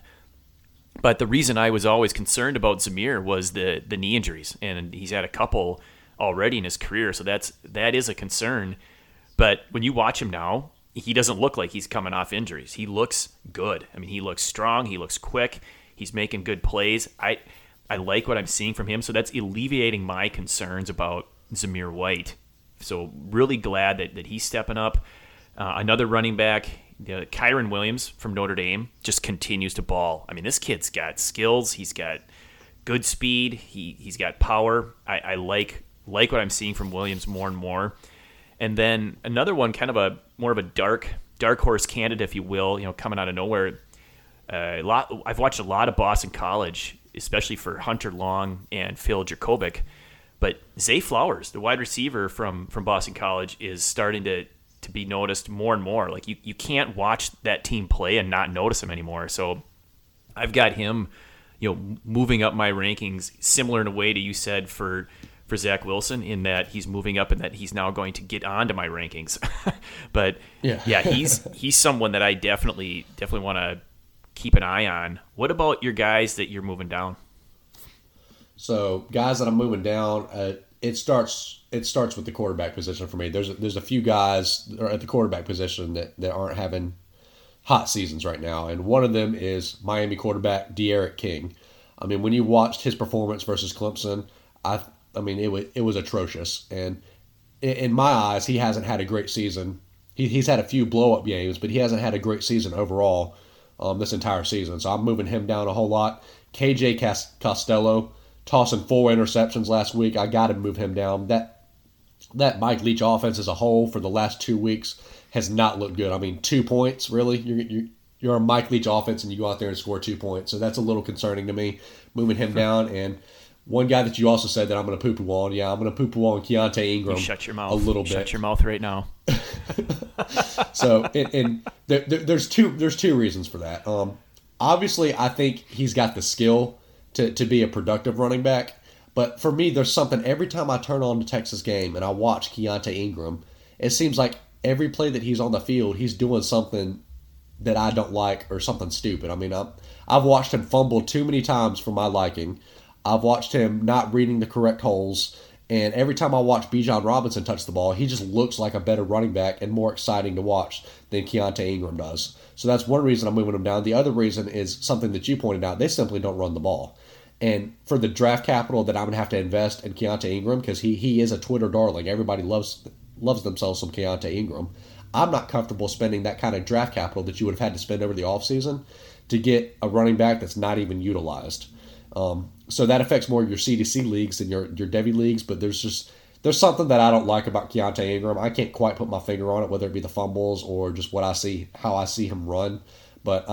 But the reason I was always concerned about Zamir was the the knee injuries, and he's had a couple already in his career, so that's that is a concern. But when you watch him now, he doesn't look like he's coming off injuries. He looks good. I mean, he looks strong. He looks quick. He's making good plays. I I like what I'm seeing from him, so that's alleviating my concerns about Zamir White. So really glad that, that he's stepping up. Uh, another running back, uh, Kyron Williams from Notre Dame, just continues to ball. I mean, this kid's got skills. He's got good speed. He, he's got power. I, I like like what I'm seeing from Williams more and more. And then another one, kind of a more of a dark dark horse candidate, if you will, you know, coming out of nowhere. Uh, a lot. I've watched a lot of Boston College, especially for Hunter Long and Phil Jacobic. But Zay Flowers, the wide receiver from, from Boston College, is starting to, to be noticed more and more. Like you, you can't watch that team play and not notice him anymore. So I've got him, you know, moving up my rankings, similar in a way to you said for. for Zach Wilson, in that he's moving up and that he's now going to get onto my rankings. But yeah, yeah he's he's someone that I definitely definitely want to keep an eye on. What about your guys that you're moving down? So guys that I'm moving down, uh, it starts it starts with the quarterback position for me. There's a, there's a few guys at the quarterback position that, that aren't having hot seasons right now, and one of them is Miami quarterback De'Aaron King. I mean, when you watched his performance versus Clemson, I I mean, it was it was atrocious, and in my eyes, he hasn't had a great season. He, he's had a few blow-up games, but he hasn't had a great season overall um, this entire season. So I'm moving him down a whole lot. K J Costello tossing four interceptions last week. I got to move him down. That that Mike Leach offense as a whole for the last two weeks has not looked good. I mean, two points, really? You're, you're, you're a Mike Leach offense, and you go out there and score two points. So that's a little concerning to me, moving him down. And one guy that you also said that I'm going to poo-poo on, yeah, I'm going to poo-poo on Keontae Ingram. You shut your mouth. A little bit. Shut your mouth right now. So, and, and there, there, there's two there's two reasons for that. Um, obviously, I think he's got the skill to, to be a productive running back. But for me, there's something every time I turn on the Texas game and I watch Keontae Ingram, it seems like every play that he's on the field, he's doing something that I don't like or something stupid. I mean, I'm, I've watched him fumble too many times for my liking. I've watched him not reading the correct holes, and every time I watch Bijan Robinson touch the ball, he just looks like a better running back and more exciting to watch than Keontae Ingram does. So that's one reason I'm moving him down. The other reason is something that you pointed out. They simply don't run the ball. And for the draft capital that I'm going to have to invest in Keontae Ingram, because he, he is a Twitter darling. Everybody loves loves themselves some Keontae Ingram. I'm not comfortable spending that kind of draft capital that you would have had to spend over the offseason to get a running back that's not even utilized. Um, so that affects more your C D C leagues than your your Devy leagues, but there's just there's something that I don't like about Keontae Ingram. I can't quite put my finger on it, whether it be the fumbles or just what I see, how I see him run. But um,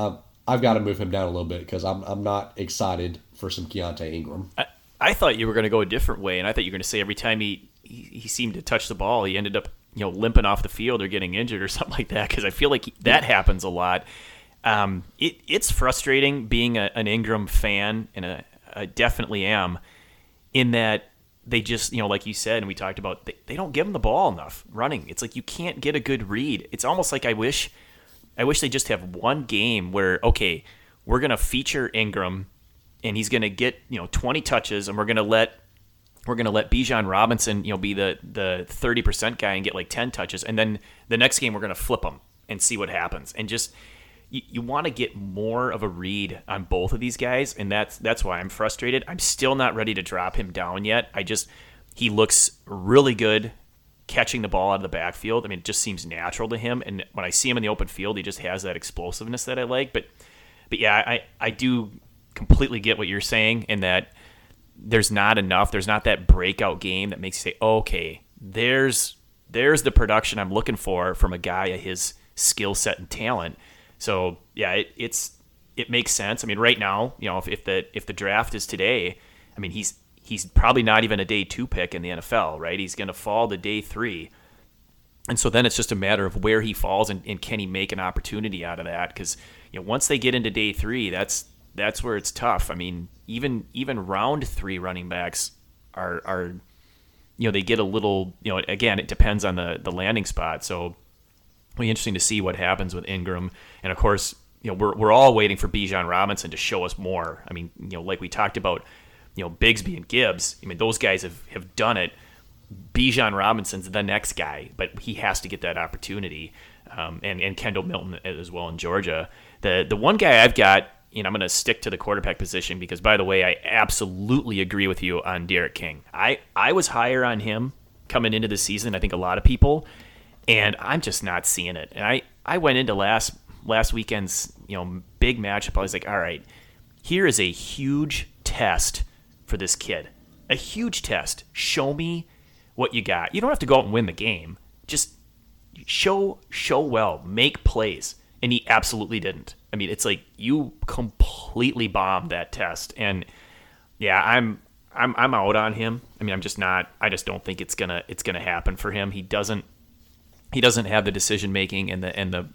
I've got to move him down a little bit because I'm I'm not excited for some Keontae Ingram. I, I thought you were going to go a different way, and I thought you were going to say every time he, he he seemed to touch the ball, he ended up you know limping off the field or getting injured or something like that. Because I feel like that happens a lot. Um, it it's frustrating being a, an Ingram fan, and a, I definitely am. In that they just you know like you said, and we talked about, they, they don't give him the ball enough running. It's like you can't get a good read. It's almost like I wish I wish they just have one game where okay, we're going to feature Ingram. And he's going to get, you know, twenty touches, and we're going to let we're going to let Bijan Robinson, you know, be the the thirty percent guy and get like ten touches, and then the next game we're going to flip him and see what happens. And just you, you want to get more of a read on both of these guys, and that's that's why I'm frustrated. I'm still not ready to drop him down yet. I just he looks really good catching the ball out of the backfield. I mean, it just seems natural to him, and when I see him in the open field, he just has that explosiveness that I like. But but yeah, I I do completely get what you're saying, in that there's not enough. There's not that breakout game that makes you say, oh, okay, there's there's the production I'm looking for from a guy of his skill set and talent. So yeah, it, it's it makes sense. I mean, right now, you know, if, if the if the draft is today, I mean, he's he's probably not even a day two pick in the N F L, right? He's going to fall to day three. And so then it's just a matter of where he falls and, and can he make an opportunity out of that? Because you know, once they get into day three, that's that's where it's tough. I mean, even even round three running backs are are you know they get a little you know again it depends on the the landing spot. So it'll be interesting to see what happens with Ingram, and of course you know we're we're all waiting for Bijan Robinson to show us more. I mean you know like we talked about you know Bigsby and Gibbs. I mean those guys have, have done it. Bijan Robinson's the next guy, but he has to get that opportunity. Um, and and Kendall Milton as well in Georgia. The the one guy I've got. You know, I'm going to stick to the quarterback position because, by the way, I absolutely agree with you on Derek King. I, I was higher on him coming into the season, I think a lot of people, and I'm just not seeing it. And I, I went into last last weekend's you know big matchup. I was like, all right, here is a huge test for this kid. A huge test. Show me what you got. You don't have to go out and win the game. Just show show well. Make plays. And he absolutely didn't. I mean, it's like you completely bombed that test, and yeah, I'm I'm I'm out on him. I mean, I'm just not. I just don't think it's gonna it's gonna happen for him. He doesn't he doesn't have the decision making and the and the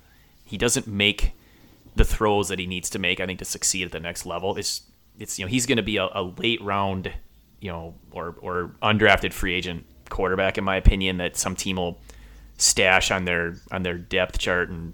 he doesn't make the throws that he needs to make. I think to succeed at the next level. It's it's you know he's gonna be a, a late round you know or or undrafted free agent quarterback in my opinion that some team will stash on their on their depth chart, and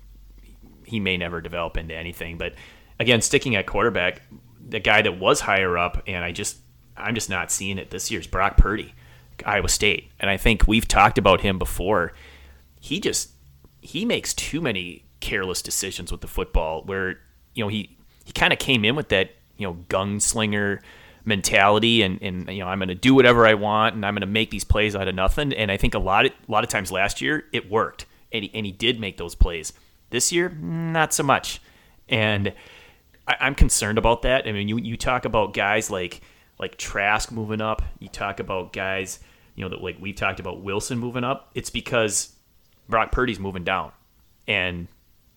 he may never develop into anything. But again, sticking at quarterback, the guy that was higher up, and I just, I'm just not seeing it this year, is Brock Purdy, Iowa State. And I think we've talked about him before. He just, he makes too many careless decisions with the football where, you know, he, he kind of came in with that, you know, gunslinger mentality and, and you know, I'm going to do whatever I want and I'm going to make these plays out of nothing. And I think a lot of, a lot of times last year it worked and he, and he did make those plays. This year, not so much. And I, I'm concerned about that. I mean, you, you talk about guys like like Trask moving up. You talk about guys, you know, that like we've talked about Wilson moving up. It's because Brock Purdy's moving down. And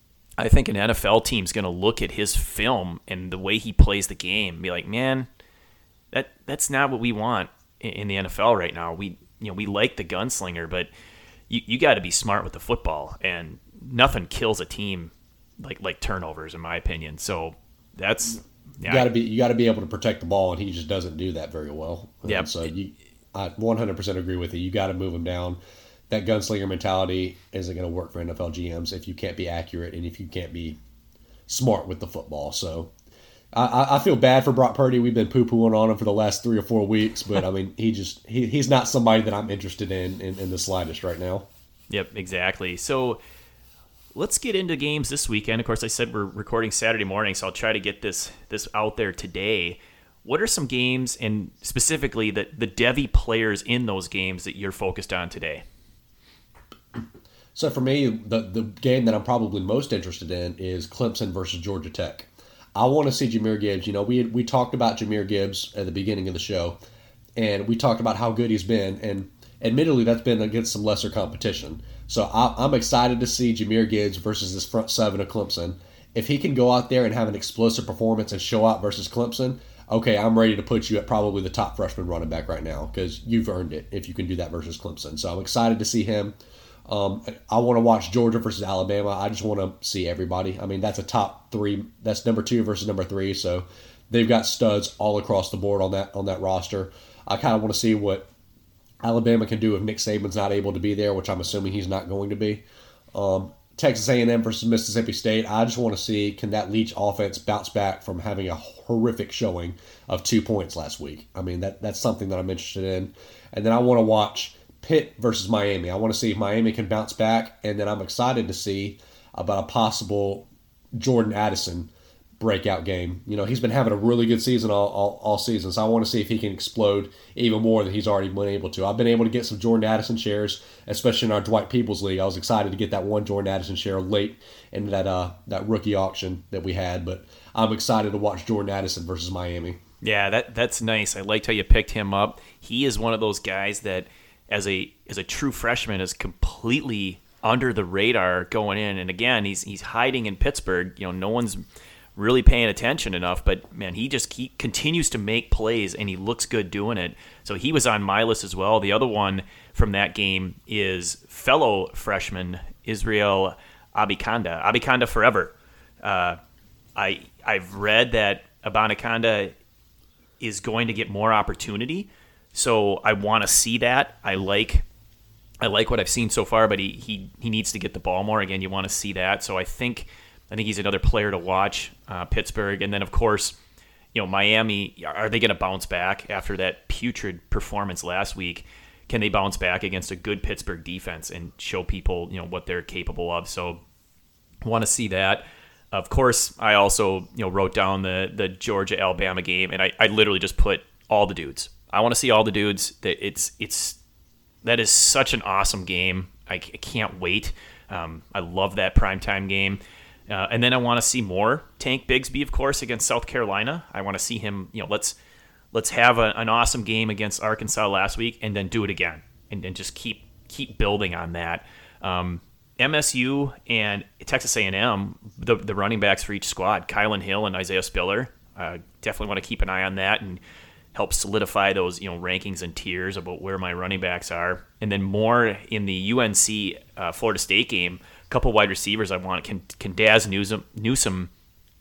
I think an N F L team's going to look at his film and the way he plays the game and be like, man, that that's not what we want in, in the N F L right now. We you know we like the gunslinger, but you, you got to be smart with the football. And nothing kills a team like like turnovers, in my opinion. So that's yeah, you got to be you got to be able to protect the ball, and he just doesn't do that very well. Yeah. So you, I one hundred percent agree with you. You got to move him down. That gunslinger mentality isn't going to work for N F L G Ms if you can't be accurate and if you can't be smart with the football. So I, I feel bad for Brock Purdy. We've been poo-pooing on him for the last three or four weeks, but I mean, he just he, he's not somebody that I'm interested in, in in the slightest right now. Yep, exactly. So let's get into games this weekend. Of course, I said we're recording Saturday morning, so I'll try to get this this out there today. What are some games, and specifically the, the Devy players in those games that you're focused on today? So for me, the, the game that I'm probably most interested in is Clemson versus Georgia Tech. I want to see Jahmyr Gibbs. You know, we had, we talked about Jahmyr Gibbs at the beginning of the show, and we talked about how good he's been, and admittedly, that's been against some lesser competition. So I, I'm excited to see Jahmyr Gibbs versus this front seven of Clemson. if he can go out there and have an explosive performance and show out versus Clemson, okay, I'm ready to put you at probably the top freshman running back right now because you've earned it if you can do that versus Clemson. So I'm excited to see him. Um, I want to watch Georgia versus Alabama. I just want to see everybody. I mean, that's a top three. That's number two versus number three. So they've got studs all across the board on that on that roster. I kind of want to see what Alabama can do if Nick Saban's not able to be there, which I'm assuming he's not going to be. Um, Texas A and M versus Mississippi State. I just want to see, can that Leach offense bounce back from having a horrific showing of two points last week? I mean, that that's something that I'm interested in. And then I want to watch Pitt versus Miami. I want to see if Miami can bounce back. And then I'm excited to see about a possible Jordan Addison breakout game. You know, he's been having a really good season all, all, all season, so I want to see if he can explode even more than he's already been able to. I've been able to get some Jordan Addison shares, especially in our Dwight Peoples League. I was excited to get that one Jordan Addison share late in that uh, that rookie auction that we had, but I'm excited to watch Jordan Addison versus Miami. Yeah, that that's nice. I liked how you picked him up. He is one of those guys that, as a as a true freshman, is completely under the radar going in. And again, he's he's hiding in Pittsburgh. You know, no one's really paying attention enough, but man, he just he continues to make plays and he looks good doing it. So he was on my list as well. The other one from that game is fellow freshman Israel Abikanda. Abikanda forever. Uh, I I've read that Abanikanda is going to get more opportunity, so I want to see that. I like I like what I've seen so far, but he he he needs to get the ball more. Again, you want to see that. So I think. I think he's another player to watch, uh, Pittsburgh. And then, of course, you know, Miami, are they going to bounce back after that putrid performance last week? Can they bounce back against a good Pittsburgh defense and show people, you know, what they're capable of? So want to see that. Of course, I also, you know, wrote down the the Georgia-Alabama game, and I, I literally just put all the dudes. I want to see all the dudes. That it's it's that is such an awesome game. I, I can't wait. Um, I love that primetime game. Uh, and then I want to see more Tank Bigsby, of course, against South Carolina. I want to see him, you know, let's let's have a, an awesome game against Arkansas last week and then do it again and, and just keep keep building on that. Um, M S U and Texas A and M, the, the running backs for each squad, Kylan Hill and Isaiah Spiller, uh, definitely want to keep an eye on that and help solidify those, you know, rankings and tiers about where my running backs are. And then more in the U N C uh, Florida State game, couple wide receivers I want. Can can Daz Newsome, Newsome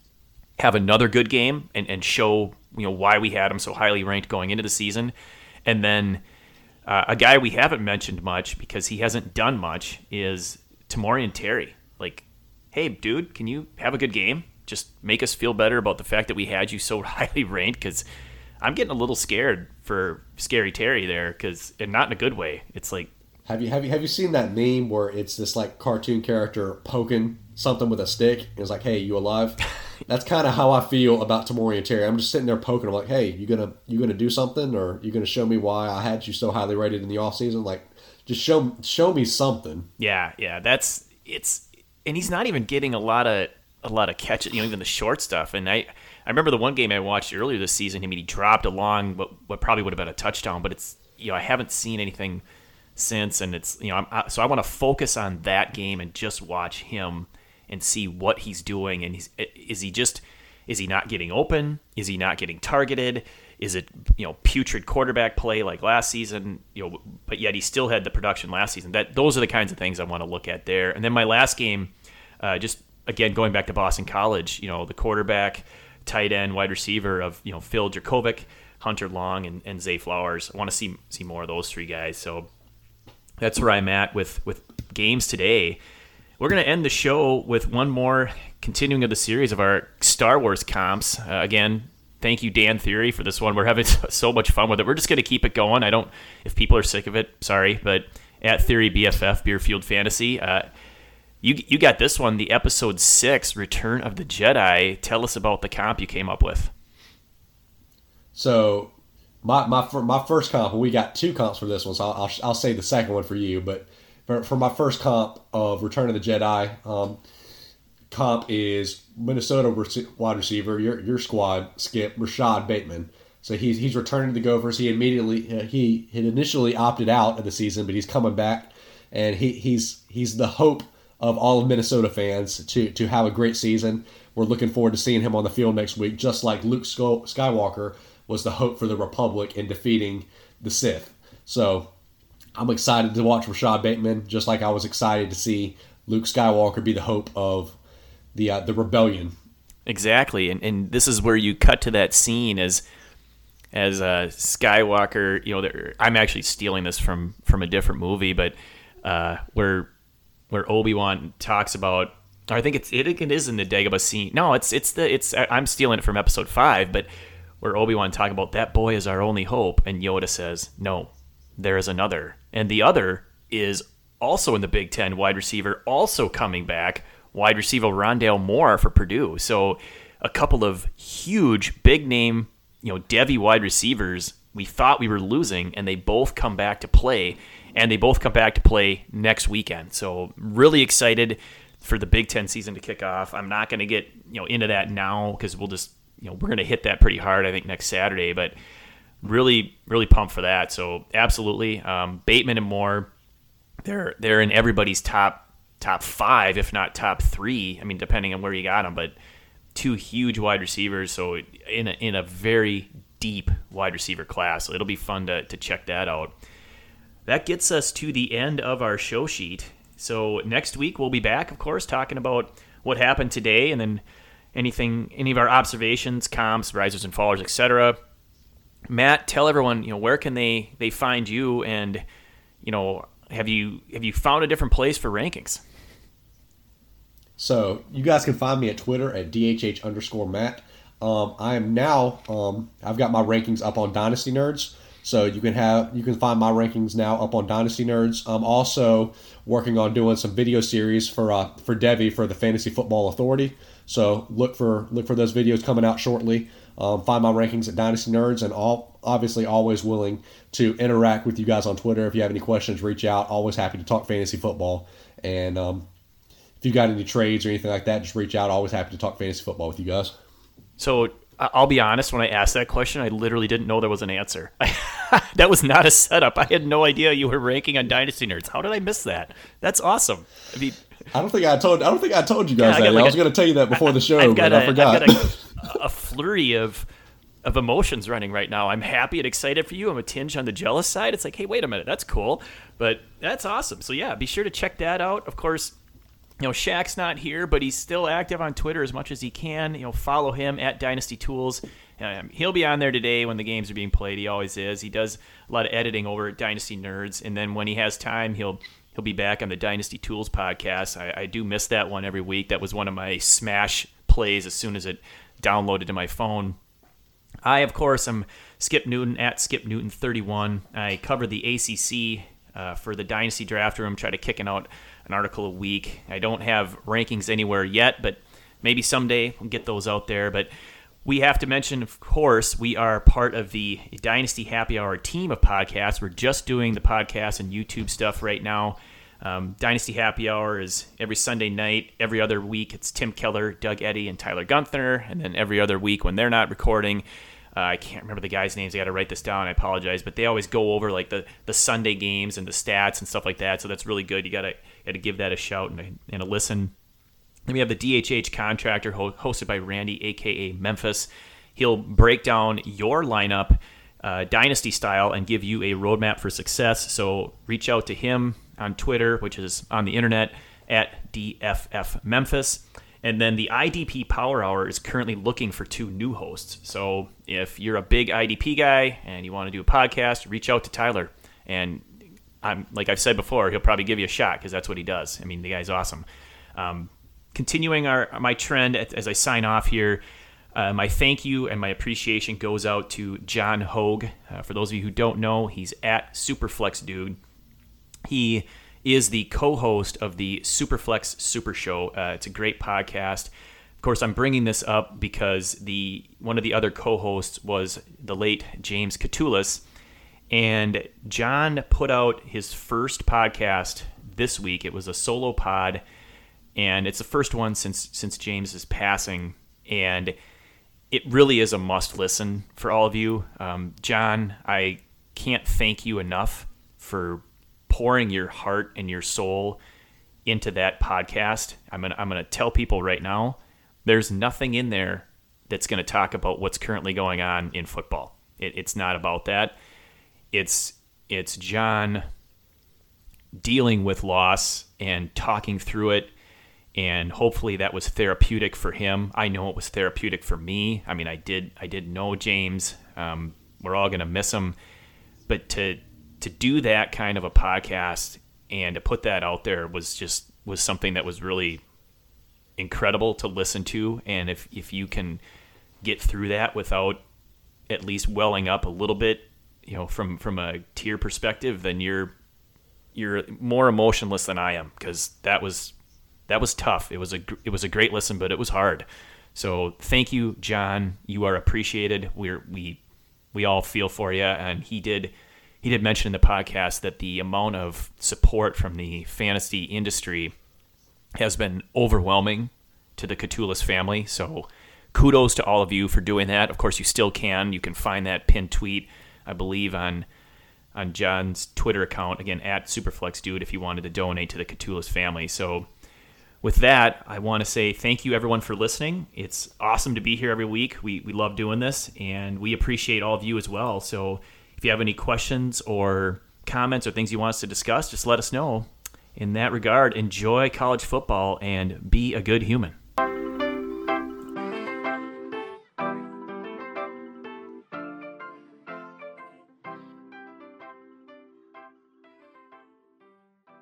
have another good game and, and show, you know, why we had him so highly ranked going into the season? And then uh, a guy we haven't mentioned much because he hasn't done much is Tamorrion Terry. Like, hey, dude, can you have a good game? Just make us feel better about the fact that we had you so highly ranked, because I'm getting a little scared for Scary Terry there, because and not in a good way. It's like, Have you have you have you seen that meme where it's this like cartoon character poking something with a stick? And it's like, "Hey, you alive?" That's kind of how I feel about Tamorrion Terry. I'm just sitting there poking. I'm like, "Hey, you gonna you gonna do something, or you gonna show me why I had you so highly rated in the off season? Like, just show show me something." Yeah, yeah, that's it's, and he's not even getting a lot of a lot of catches, you know, even the short stuff. And I I remember the one game I watched earlier this season. I mean, he dropped a long what what probably would have been a touchdown, but it's, you know, I haven't seen anything since, and it's, you know, I'm, I, so I want to focus on that game and just watch him and see what he's doing. And he's, is he just, is he not getting open? Is he not getting targeted? Is it, you know, putrid quarterback play like last season? You know, but yet he still had the production last season. That those are the kinds of things I want to look at there. And then my last game, uh, just again going back to Boston College, you know, the quarterback, tight end, wide receiver of, you know, Phil Dracovic, Hunter Long, and, and Zay Flowers. I want to see see more of those three guys. So that's where I'm at with, with games today. We're going to end the show with one more continuing of the series of our Star Wars comps. Uh, again, thank you, Dan Theory, for this one. We're having so much fun with it. We're just going to keep it going. I don't, if people are sick of it, sorry, but at Theory B F F, Beerfield Fantasy, uh, you you got this one, the episode six, Return of the Jedi. Tell us about the comp you came up with. So my my my first comp, we got two comps for this one, so I'll I'll, I'll say the second one for you. But for, for my first comp of Return of the Jedi, um, comp is Minnesota wide receiver, your your squad, Skip, Rashad Bateman. So he's he's returning to the Gophers. He immediately uh, he had initially opted out of the season, but he's coming back, and he he's he's the hope of all of Minnesota fans to to have a great season. We're looking forward to seeing him on the field next week, just like Luke Skywalker was the hope for the Republic in defeating the Sith. So I'm excited to watch Rashad Bateman, just like I was excited to see Luke Skywalker be the hope of the uh, the rebellion. Exactly, and and this is where you cut to that scene as as uh, Skywalker. You know, I'm actually stealing this from from a different movie, but uh, where where Obi-Wan talks about. I think it's it, it is in the Dagobah scene. No, it's it's the it's I'm stealing it from episode five, but where Obi-Wan talk about that boy is our only hope, and Yoda says, "No, there is another," and the other is also in the Big Ten, wide receiver, also coming back, wide receiver Rondale Moore for Purdue. So a couple of huge, big name, you know, Devy wide receivers we thought we were losing, and they both come back to play, and they both come back to play next weekend. So really excited for the Big Ten season to kick off. I'm not going to get you know into that now because we'll just you know we're going to hit that pretty hard I think next Saturday, but really really pumped for that. So absolutely, um, Bateman and Moore, they're they're in everybody's top top five if not top three. I mean depending on where you got them, but two huge wide receivers. So in a, in a very deep wide receiver class. So it'll be fun to to check that out. That gets us to the end of our show sheet. So next week we'll be back, of course, talking about what happened today, and then anything, any of our observations, comps, risers and fallers, et cetera. Matt, tell everyone, you know, where can they, they find you, and you know, have you have you found a different place for rankings? So you guys can find me at Twitter at D H H underscore Matt. Um, I am now um, I've got my rankings up on Dynasty Nerds. So you can have you can find my rankings now up on Dynasty Nerds. I'm also working on doing some video series for uh, for Devy for the Fantasy Football Authority. So look for look for those videos coming out shortly. Um, find my rankings at Dynasty Nerds, and all obviously always willing to interact with you guys on Twitter. If you have any questions, reach out. Always happy to talk fantasy football. And um, if you got any trades or anything like that, just reach out. Always happy to talk fantasy football with you guys. So I'll be honest, when I asked that question, I literally didn't know there was an answer. That was not a setup. I had no idea you were ranking on Dynasty Nerds. How did I miss that? That's awesome. I mean, I don't think I told. I don't think I told you guys yeah, that. Like I was a, going to tell you that before the show, I've got but a, I forgot. I've got a, a flurry of of emotions running right now. I'm happy and excited for you. I'm a tinge on the jealous side. It's like, hey, wait a minute, that's cool, but that's awesome. So yeah, be sure to check that out. Of course, you know, Shaq's not here, but he's still active on Twitter as much as he can. You know, follow him at Dynasty Tools. Um, he'll be on there today when the games are being played. He always is. He does a lot of editing over at Dynasty Nerds, and then when he has time, he'll he'll be back on the Dynasty Tools podcast. I, I do miss that one every week. That was one of my smash plays as soon as it downloaded to my phone. I, of course, am Skip Newton at Skip Newton thirty-one. I cover the A C C uh, for the Dynasty Draft Room, try to kicking out an article a week. I don't have rankings anywhere yet, but maybe someday we'll get those out there. But we have to mention, of course, we are part of the Dynasty Happy Hour team of podcasts. We're just doing the podcast and YouTube stuff right now. Um, Dynasty Happy Hour is every Sunday night. Every other week, it's Tim Keller, Doug Eddy, and Tyler Gunther. And then every other week when they're not recording, uh, I can't remember the guys' names. I got to write this down. I apologize. But they always go over like the, the Sunday games and the stats and stuff like that. So that's really good. You got to got to give that a shout and a, and a listen. Then we have the D H H Contractor, hosted by Randy, a k a. Memphis. He'll break down your lineup uh, dynasty style and give you a roadmap for success. So reach out to him on Twitter, which is on the internet, at D F F Memphis. And then the I D P Power Hour is currently looking for two new hosts. So if you're a big I D P guy and you want to do a podcast, reach out to Tyler. And I'm like I've said before, he'll probably give you a shot because that's what he does. I mean, the guy's awesome. Um, continuing our my trend as I sign off here, uh, my thank you and my appreciation goes out to John Hogue. Uh, for those of you who don't know, he's at Superflex Dude. He is the co-host of the Superflex Super Show. Uh, it's a great podcast. Of course, I'm bringing this up because the one of the other co-hosts was the late James Catoulis, and John put out his first podcast this week. It was a solo pod, and it's the first one since since James's passing, and it really is a must-listen for all of you. Um, John, I can't thank you enough for pouring your heart and your soul into that podcast, I'm gonna I'm gonna tell people right now, there's nothing in there that's going to talk about what's currently going on in football. It, it's not about that. It's it's John dealing with loss and talking through it, and hopefully that was therapeutic for him. I know it was therapeutic for me. I mean, I did I did know James. Um, we're all going to miss him, but to to do that kind of a podcast and to put that out there was just was something that was really incredible to listen to. And if if you can get through that without at least welling up a little bit, you know, from from a tear perspective, then you're you're more emotionless than I am, because that was that was tough. It was a it was a great listen, but it was hard. So thank you, John. You are appreciated. We're we we all feel for you. And he did he did mention in the podcast that the amount of support from the fantasy industry has been overwhelming to the Catulus family. So kudos to all of you for doing that. Of course, you still can. You can find that pinned tweet, I believe, on on John's Twitter account, again, at SuperflexDude, if you wanted to donate to the Catulus family. So with that, I want to say thank you, everyone, for listening. It's awesome to be here every week. We we love doing this, and we appreciate all of you as well. So if you have any questions or comments or things you want us to discuss, just let us know. In that regard, enjoy college football and be a good human.